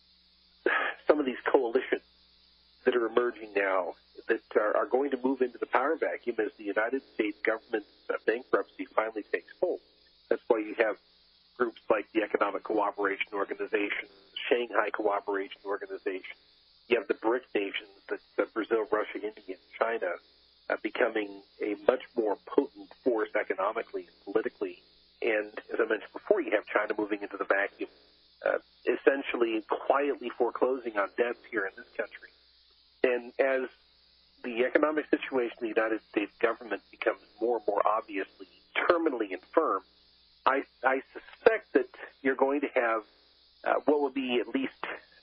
some of these coalitions that are emerging now that are, are going to move into the power vacuum as the United States government's uh, bankruptcy finally takes hold. That's why you have groups like the Economic Cooperation Organization, the Shanghai Cooperation Organization. You have the BRIC nations, the, the Brazil, Russia, India, and China, uh, becoming a much more potent force economically and politically. And as I mentioned before, you have China moving into the vacuum, uh, essentially quietly foreclosing on debts here in this country. And as the economic situation of the United States government becomes more and more obviously terminally infirm, I, I suspect that you're going to have uh, what would be, at least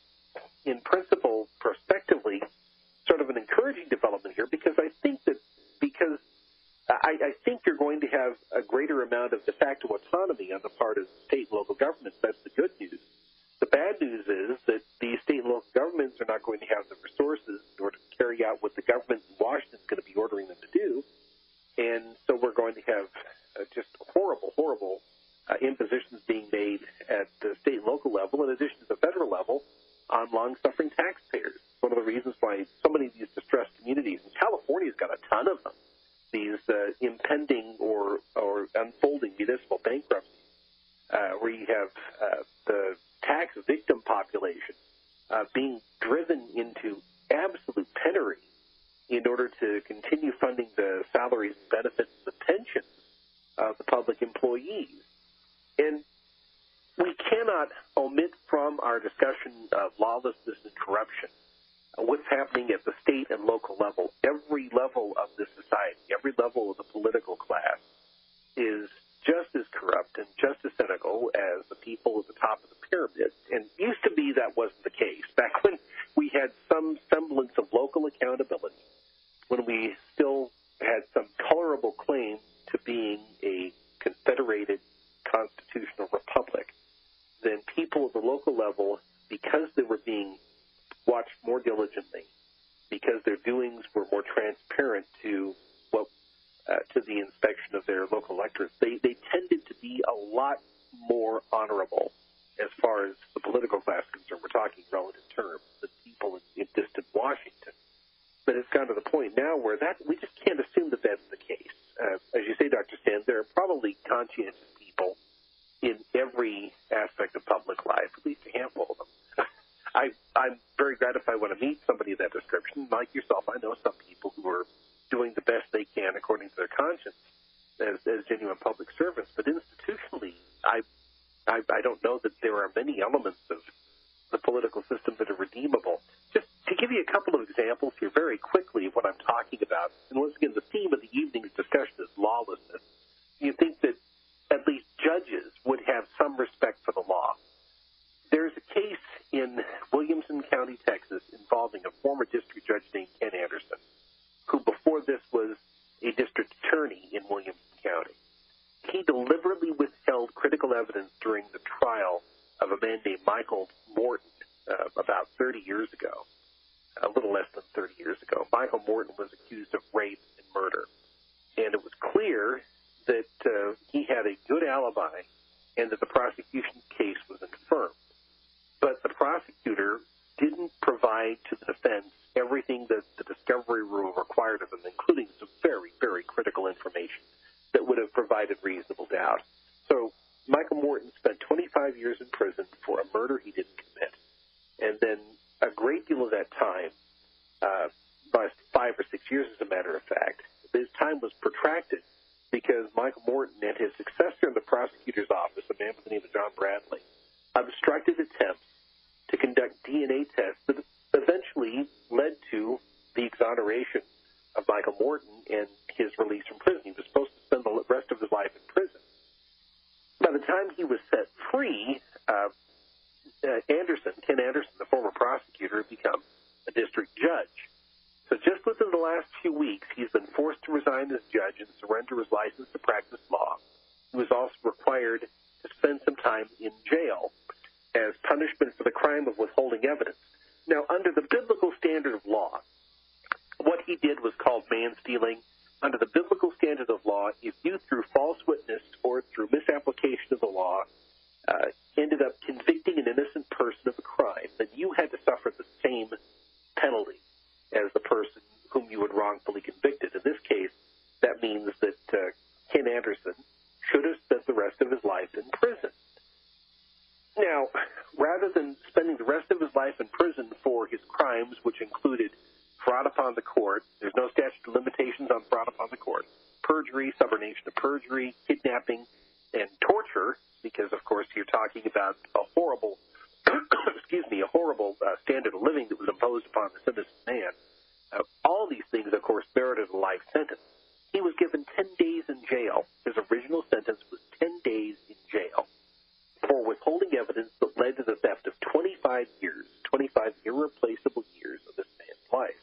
in principle, prospectively, sort of an encouraging development here, because I think that because I, I think you're going to have a greater amount of de facto autonomy on the part of state and local governments. That's the good news. The bad news is that the state and local governments are not going to have the resources in order to carry out what the government in Washington is going to be ordering them to do. And so we're going to have uh, just horrible, horrible uh, impositions being made at the state and local level, in addition to the federal level, on long-suffering taxpayers. One of the reasons why so many of these distressed communities, and California's got a ton of them, these uh, impending or, or unfolding municipal bankruptcies, uh, where you have uh, the tax victim population uh, being driven into absolute penury in order to continue funding the salaries and benefits and the pensions of the public employees. And we cannot omit from our discussion of lawlessness and corruption uh, what's happening at the state and local level. Every level of this society, every level of the political class is just as corrupt and just as cynical as the people at the top of the pyramid. And it used to be that wasn't the case. Back when we had some semblance of local accountability, when we still had some tolerable claim to being a confederated constitutional republic, then people at the local level, because they were being watched more diligently, because their doings were more transparent to what uh, to the inspection of their local electorates, they, they tended to be a lot more honorable as far as the political class is concerned. We're talking relative terms, the people in, in distant Washington. But it's gotten to the point now where that we just can't assume that that's the case. Uh, as you say, Doctor Stan, there are probably conscientious people in every aspect of public life, at least a handful of them. I, I'm very gratified when I meet somebody of that description. Like yourself, I know some people who are doing the best they can according to their conscience as, as genuine public servants. But institutionally, I, I, I don't know that there are many elements of the political system that are redeemable. Just to give you a couple of examples here very quickly of what I'm talking about, and once again, the theme of the evening's discussion is lawlessness. You think that at least judges would have some respect for the law. There's a case in Williamson County, Texas, involving a former district judge named Ken Anderson, who before this was a district attorney in Williamson County. He deliberately withheld critical evidence during the trial of a man named Michael Morton uh, about thirty years ago, a little less than thirty years ago. Michael Morton was accused of rape and murder, and it was clear that uh, he had a good alibi and that the prosecution case was infirm. But the prosecutor didn't provide to the defense everything that the discovery rule required of them, including some very, very critical information that would have provided reasonable doubt. So Michael Morton spent twenty-five years in prison for a murder he didn't commit. And then a great deal of that time, uh, by five or six years as a matter of fact, his time was protracted because Michael Morton and his successor in the prosecutor's office, a man by the name of John Bradley, obstructed attempts to conduct D N A tests that eventually led to the exoneration of Michael Morton and his release from prison. He was supposed to spend the rest of his life in prison. By the time he was set free, uh, uh, Anderson, Ken Anderson, the former prosecutor, had become a district judge. So just within the last few weeks, he's been forced to resign as judge and surrender his license to practice law. He was also required to spend some time in jail as punishment for the crime of withholding evidence. Now, under the biblical standard of law, what he did was called man-stealing. Under the biblical standard of law, if you, through false witness or through misapplication of the law, uh, ended up convicting an innocent person of a crime, then you had to suffer the same penalty as the person whom you had wrongfully convicted. In this case, that means that uh, Ken Anderson should have spent the rest of his life in prison. Now, rather than spending the rest of his life in prison for his crimes, which included fraud upon the court, there's no statute of limitations on fraud upon the court, perjury, subornation of perjury, kidnapping, and torture, because, of course, you're talking about a horrible, excuse me, a horrible uh, standard of living that was imposed upon this innocent man. Uh, all these things, of course, merited a life sentence. He was given ten days in jail. His original sentence was ten days in jail for withholding evidence that led to the theft of twenty-five years, twenty-five irreplaceable years of this man's life.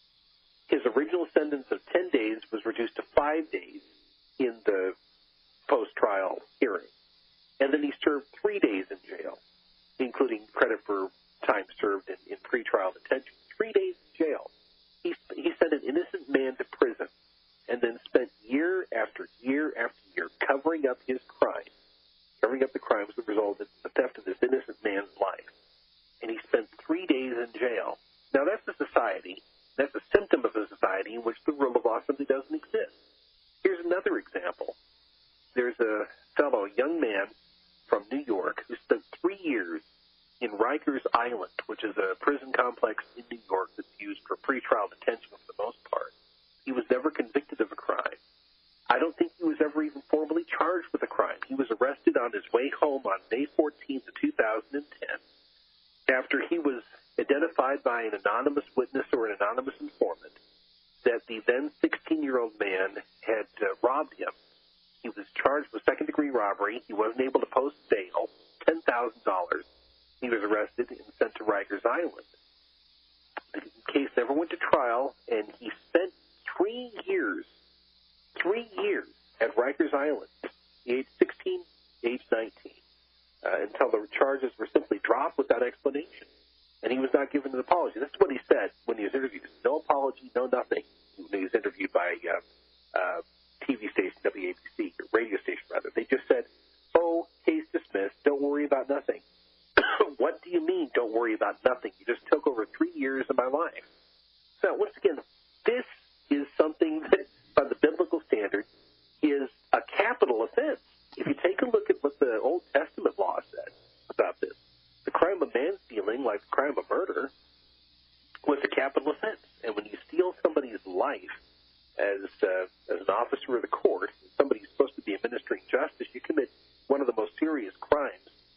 His original sentence of ten days was reduced to five days in the post-trial hearing. And then he served three days in jail, including credit for time served in, in pretrial detention. Three days in jail. He, he sent an innocent man to prison and then spent year after year after year covering up his crimes, covering up the crimes that resulted in the theft of this innocent man's life. And he spent three days in jail. Now, that's a society, that's a symptom of a society in which the rule of law simply doesn't exist. Here's another example. There's a fellow, a young man from New York who spent three years in Rikers Island, which is a prison complex in New York that's used for pretrial detention for the most part. He was never convicted of a crime. I don't think he was ever even formally charged with a crime. He was arrested on his way home on May fourteenth of two thousand ten after he was identified by an anonymous witness or an anonymous informant that the then sixteen-year-old man had uh, robbed him. He was charged with second-degree robbery. He wasn't able to post bail, ten thousand dollars. He was arrested and sent to Rikers Island. The case never went to trial, and he spent three years, three years at Rikers Island, age sixteen, age nineteen, uh, until the charges were simply dropped without explanation. And he was not given an apology. This is what he said when he was interviewed. No apology, no nothing. When he was interviewed by uh, uh, T V station, W A B C, or radio station rather. They just said, oh, case dismissed, don't worry about nothing. What do you mean, don't worry about nothing? You just took over three years of my life. So, once again, this is something that, by the biblical standard, is a capital offense. If you take a look at what the Old Testament law said about this, the crime of man-stealing, like the crime of murder, was a capital offense. And when you steal somebody's life as, uh, as an officer of the court, somebody who's supposed to be administering justice, you commit one of the most serious crimes.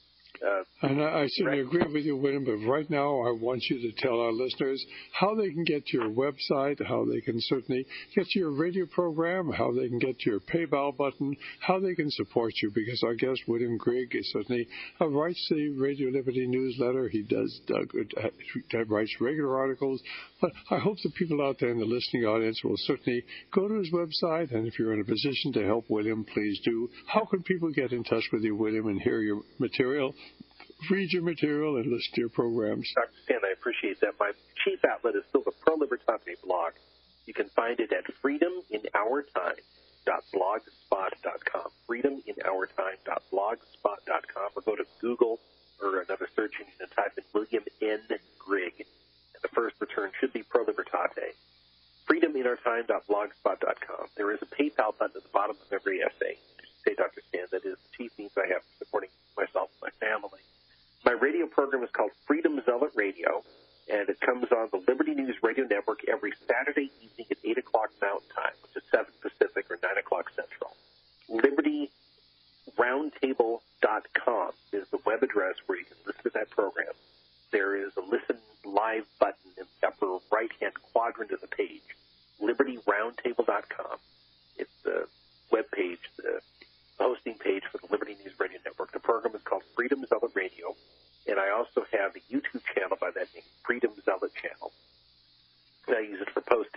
Uh, and I, I certainly agree with you, William, but right now I want you to tell our listeners how they can get to your website, how they can certainly get to your radio program, how they can get to your PayPal button, how they can support you, because our guest, William Grigg, is certainly uh, writes the Radio Liberty newsletter. He does uh, good, uh, writes regular articles, but I hope the people out there in the listening audience will certainly go to his website, and if you're in a position to help William, please do. How can people get in touch with you, William, and hear your material? Read your material and listen to your programs. Doctor Stan, I appreciate that. My chief outlet is still the Pro Libertate blog. You can find it at freedom in our time dot blogspot dot com. freedom in our time dot blogspot dot com. Or go to Google or another search engine and type in William N. Grigg. And the first return should be Pro Libertate. freedom in our time dot blogspot dot com. There is a PayPal button at the bottom of every essay. Say, Doctor Stan, that is the chief means I have for supporting myself and my family. My radio program is called Freedom Zealot Radio, and it comes on the Liberty News Radio Network every Saturday evening at eight o'clock Mountain Time, which is seven Pacific or nine o'clock Central. Liberty Roundtable dot com is the web address where you can listen to that program. There is a Listen Live button in the upper right-hand quadrant of the page, Liberty Roundtable dot com. It's the web page, the hosting page for the Liberty News Radio Network. The program is called Freedom Zealot Radio, and I also have a YouTube channel by that name, Freedom Zealot Channel. And I use it for post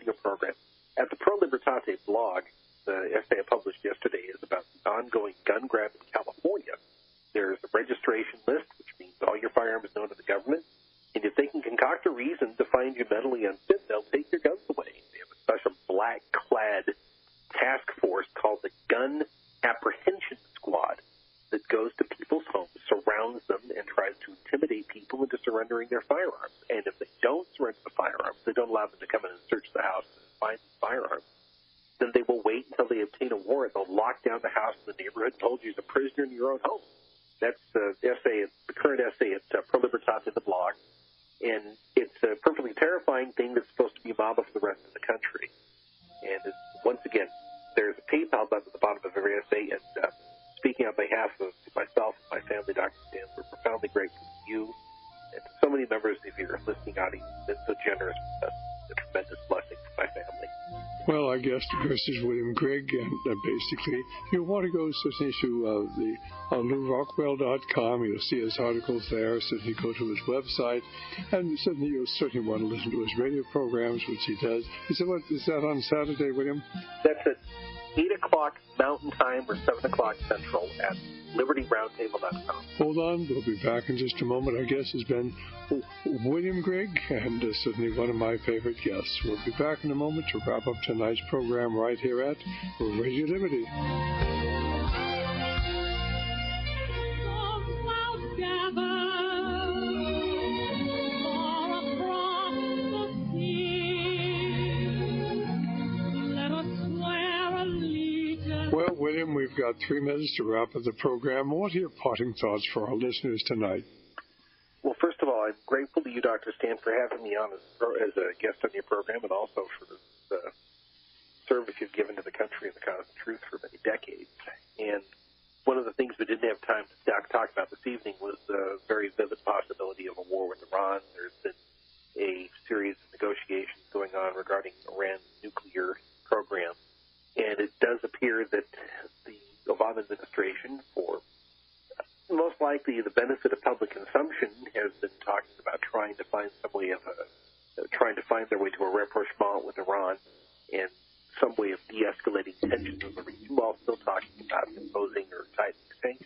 radio program. At the Pro Libertate blog, the essay I published yesterday is about the ongoing gun grab in California. There's a registration list, which means all your firearms known to the government. And if they can concoct a reason to find you mentally unfit, they'll take your guns away. They have a special black-clad task force called the Gun Apprehension Squad that goes to people's homes, surrounds them, and tries to intimidate people into surrendering their firearms. And if they don't surrender the firearms, they don't allow them to come in and search the house and find the firearms, then they will wait until they obtain a warrant. They'll lock down the house in the neighborhood and hold you as a prisoner in your own home. That's the essay, the current essay at uh, Pro Libertate in the blog. And it's a perfectly terrifying thing that's supposed to be a model for the rest of the country. And it's, once again, there's a PayPal button at the bottom of every essay. And uh, speaking on behalf of myself and my family, Doctor Stan, we're profoundly grateful to you and to so many members of your listening audience that's so generous with us. It's a tremendous blessing for my family. Well, our guest, of course, is William Grigg, and uh, basically, you'll want to go certainly to uh, the uh, lou rockwell dot com. You'll see his articles there. Certainly go to his website, and certainly you'll certainly want to listen to his radio programs, which he does. Is that, what, is that on Saturday, William? That's at eight o'clock Mountain Time or seven o'clock Central at liberty roundtable dot com. Hold on, we'll be back in just a moment. Our guest has been William Grigg, and uh, certainly one of my favorite guests. We'll be back in a moment to wrap up tonight's program right here at Radio Liberty. Well, William, we've got three minutes to wrap up the program. What are your parting thoughts for our listeners tonight? Well, first of all, I'm grateful to you, Doctor Stan, for having me on as, as a guest on your program, and also for the, the service you've given to the country and the cause of truth for many decades. And one of the things we didn't have time to talk about this evening was the very vivid possibility of a war with Iran. There's been a series of negotiations going on regarding Iran's nuclear program. And it does appear that the Obama administration, for most likely the benefit of public consumption, has been talking about trying to find some way of a, uh, trying to find their way to a rapprochement with Iran and some way of de-escalating tensions in the region while still talking about imposing or tightening sanctions.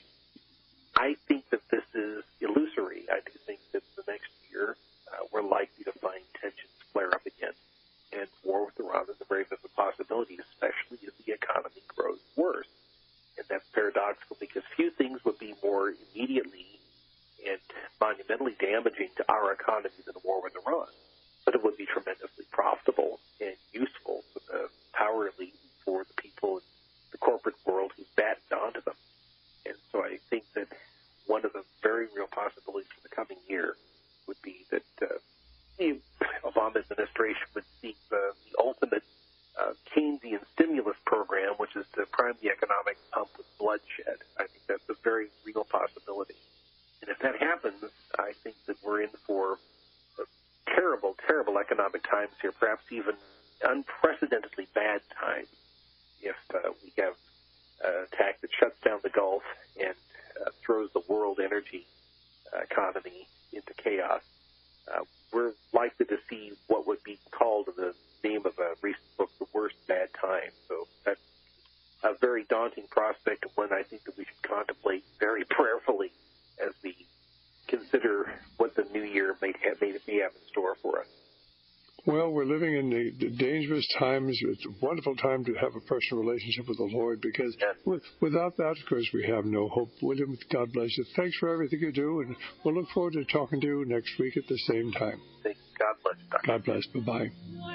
I think that this is illusory. I do think that the next year uh, we're likely to find tensions flare up again. And war with Iran is a very vivid possibility, especially as the economy grows worse. And that's paradoxical because few things would be more immediately and monumentally damaging to our economy than a war with Iran. But it would be tremendously profitable and useful for the power elite, for the people in the corporate world who battened onto them. And so I think that one of the very real possibilities for the coming year would be that uh, the Obama administration would seek the, the ultimate uh, Keynesian stimulus program, which is to prime the economic pump with bloodshed. I think that's a very real possibility. And if that happens, I think that we're in for terrible, terrible economic times here, perhaps even unprecedentedly bad times if uh, we have an attack that shuts down the Gulf and uh, throws the world energy uh, economy into chaos. Uh, we're likely to see what would be called in the name of a recent book, The Worst Bad Time. So that's a very daunting prospect, and one I think that we should contemplate very prayerfully as we consider what the new year may have, may have in store for us. Well, we're living in the, the dangerous times. It's a wonderful time to have a personal relationship with the Lord because yes. with, without that, of course, we have no hope. William, God bless you. Thanks for everything you do, and we'll look forward to talking to you next week at the same time. Thank you. God bless you, Doctor. God bless. Bye-bye.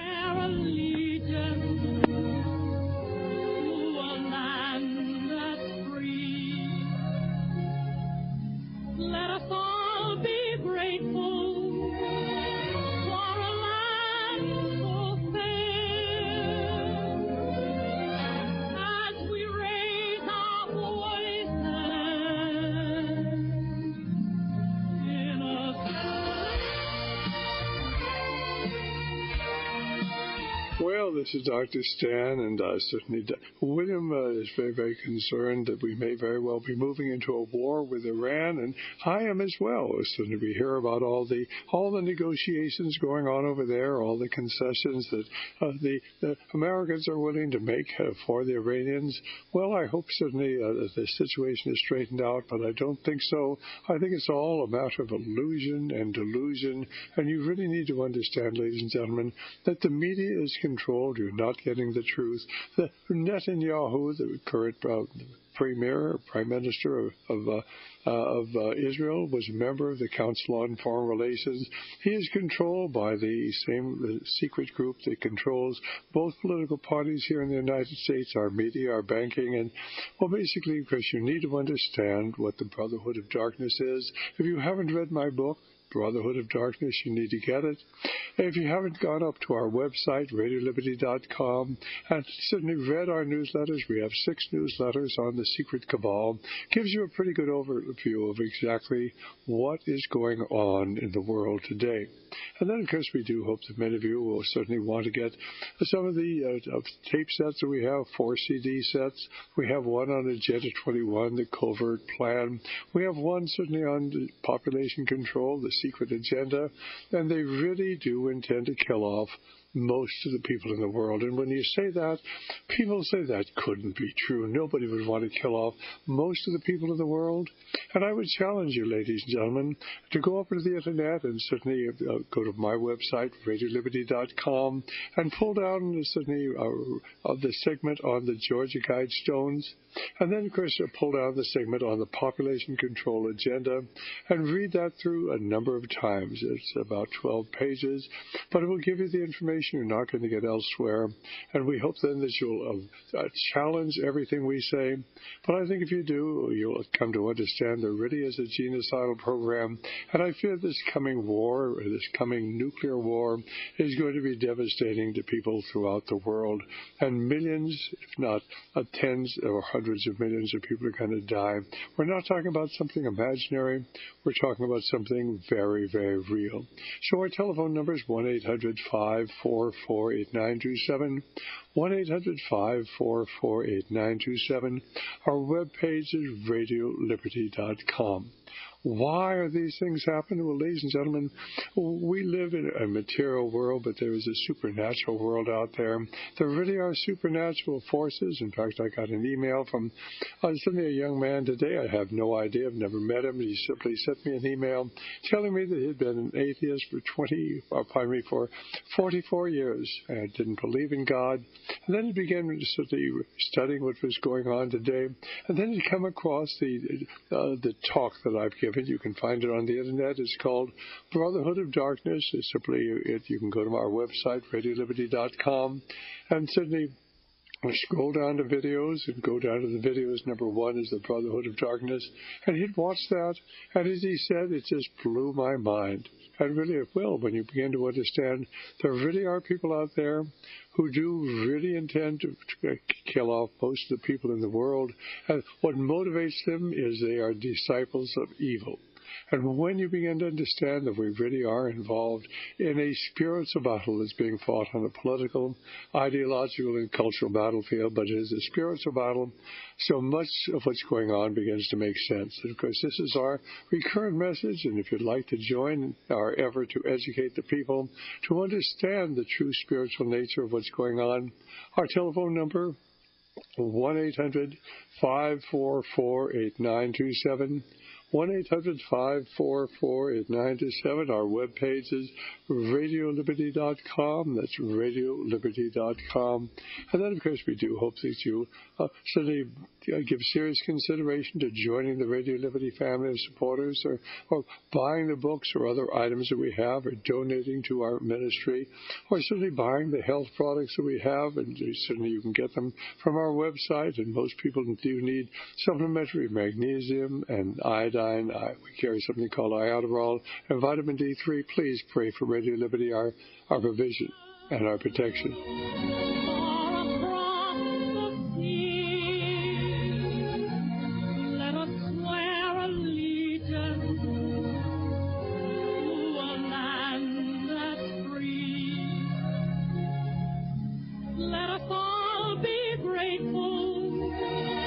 Let us all be grateful. Well, this is Doctor Stan, and uh, certainly William uh, is very, very concerned that we may very well be moving into a war with Iran, and I am as well. Certainly, we hear about all the all the negotiations going on over there, all the concessions that uh, the, the Americans are willing to make uh, for the Iranians. Well, I hope certainly uh, that the situation is straightened out, but I don't think so. I think it's all a matter of illusion and delusion, and you really need to understand, ladies and gentlemen, that the media is controlled. You're not getting the truth. The Netanyahu, the current uh, premier, prime minister of of, uh, uh, of uh, Israel, was a member of the Council on Foreign Relations. He is controlled by the same the secret group that controls both political parties here in the United States, our media, our banking, and, well, basically, Chris, you need to understand what the Brotherhood of Darkness is. If you haven't read my book, Brotherhood of Darkness, you need to get it. If you haven't gone up to our website, radio liberty dot com, and certainly read our newsletters, we have six newsletters on the secret cabal, gives you a pretty good overview of exactly what is going on in the world today. And then, of course, we do hope that many of you will certainly want to get some of the uh, tape sets that we have, four C D sets. We have one on Agenda twenty-one, the covert plan. We have one certainly on the population control, the secret agenda, and they really do intend to kill off most of the people in the world. And when you say that, people say that couldn't be true. Nobody would want to kill off most of the people in the world. And I would challenge you, ladies and gentlemen, to go over to the internet and certainly uh, go to my website, radio liberty dot com, and pull down certainly uh, the segment on the Georgia Guidestones. And then, of course, pull down the segment on the population control agenda and read that through a number of times. It's about twelve pages, but it will give you the information you're not going to get elsewhere. And we hope then that you'll uh, challenge everything we say. But I think if you do, you'll come to understand there really is a genocidal program. And I fear this coming war, or this coming nuclear war, is going to be devastating to people throughout the world. And millions, if not uh, tens or hundreds of millions of people are going to die. We're not talking about something imaginary. We're talking about something very, very real. So our telephone number is one eight hundred five four four eight nine two seven, one eight hundred five four four eight nine two seven. Our webpage is radio liberty dot com. Why are these things happening? Well, ladies and gentlemen, we live in a material world, but there is a supernatural world out there. There really are supernatural forces. In fact, I got an email from uh, suddenly a young man today. I have no idea. I've never met him. He simply sent me an email telling me that he'd been an atheist for twenty, or pardon me, for forty-four years and didn't believe in God. And then he began studying what was going on today. And then he'd come across the uh, the talk that I've given. You can find it on the internet. It's called Brotherhood of Darkness. It's simply, it, you can go to our website, radio liberty dot com, and certainly scroll down to videos and go down to the videos. Number one is the Brotherhood of Darkness. And he'd watched that, and as he said, it just blew my mind. And really it will when you begin to understand there really are people out there who do really intend to, to kill off most of the people in the world. And what motivates them is they are disciples of evil. And when you begin to understand that we really are involved in a spiritual battle that's being fought on a political, ideological, and cultural battlefield, but it is a spiritual battle, so much of what's going on begins to make sense. And of course, this is our recurrent message, and if you'd like to join our effort to educate the people to understand the true spiritual nature of what's going on, our telephone number, one eight hundred five four four eight nine two seven, one eight hundred five four four eight nine two seven. Our webpage is radio liberty dot com. That's radio liberty dot com. And then, of course, we do hope that you uh, certainly uh, give serious consideration to joining the Radio Liberty family of supporters, or, or buying the books or other items that we have, or donating to our ministry, or certainly buying the health products that we have. And certainly you can get them from our website. And most people do need supplementary magnesium and iodine. I, we carry something called Iodoral and vitamin D three. Please pray for Radio Liberty, our, our provision and our protection. let us all be grateful.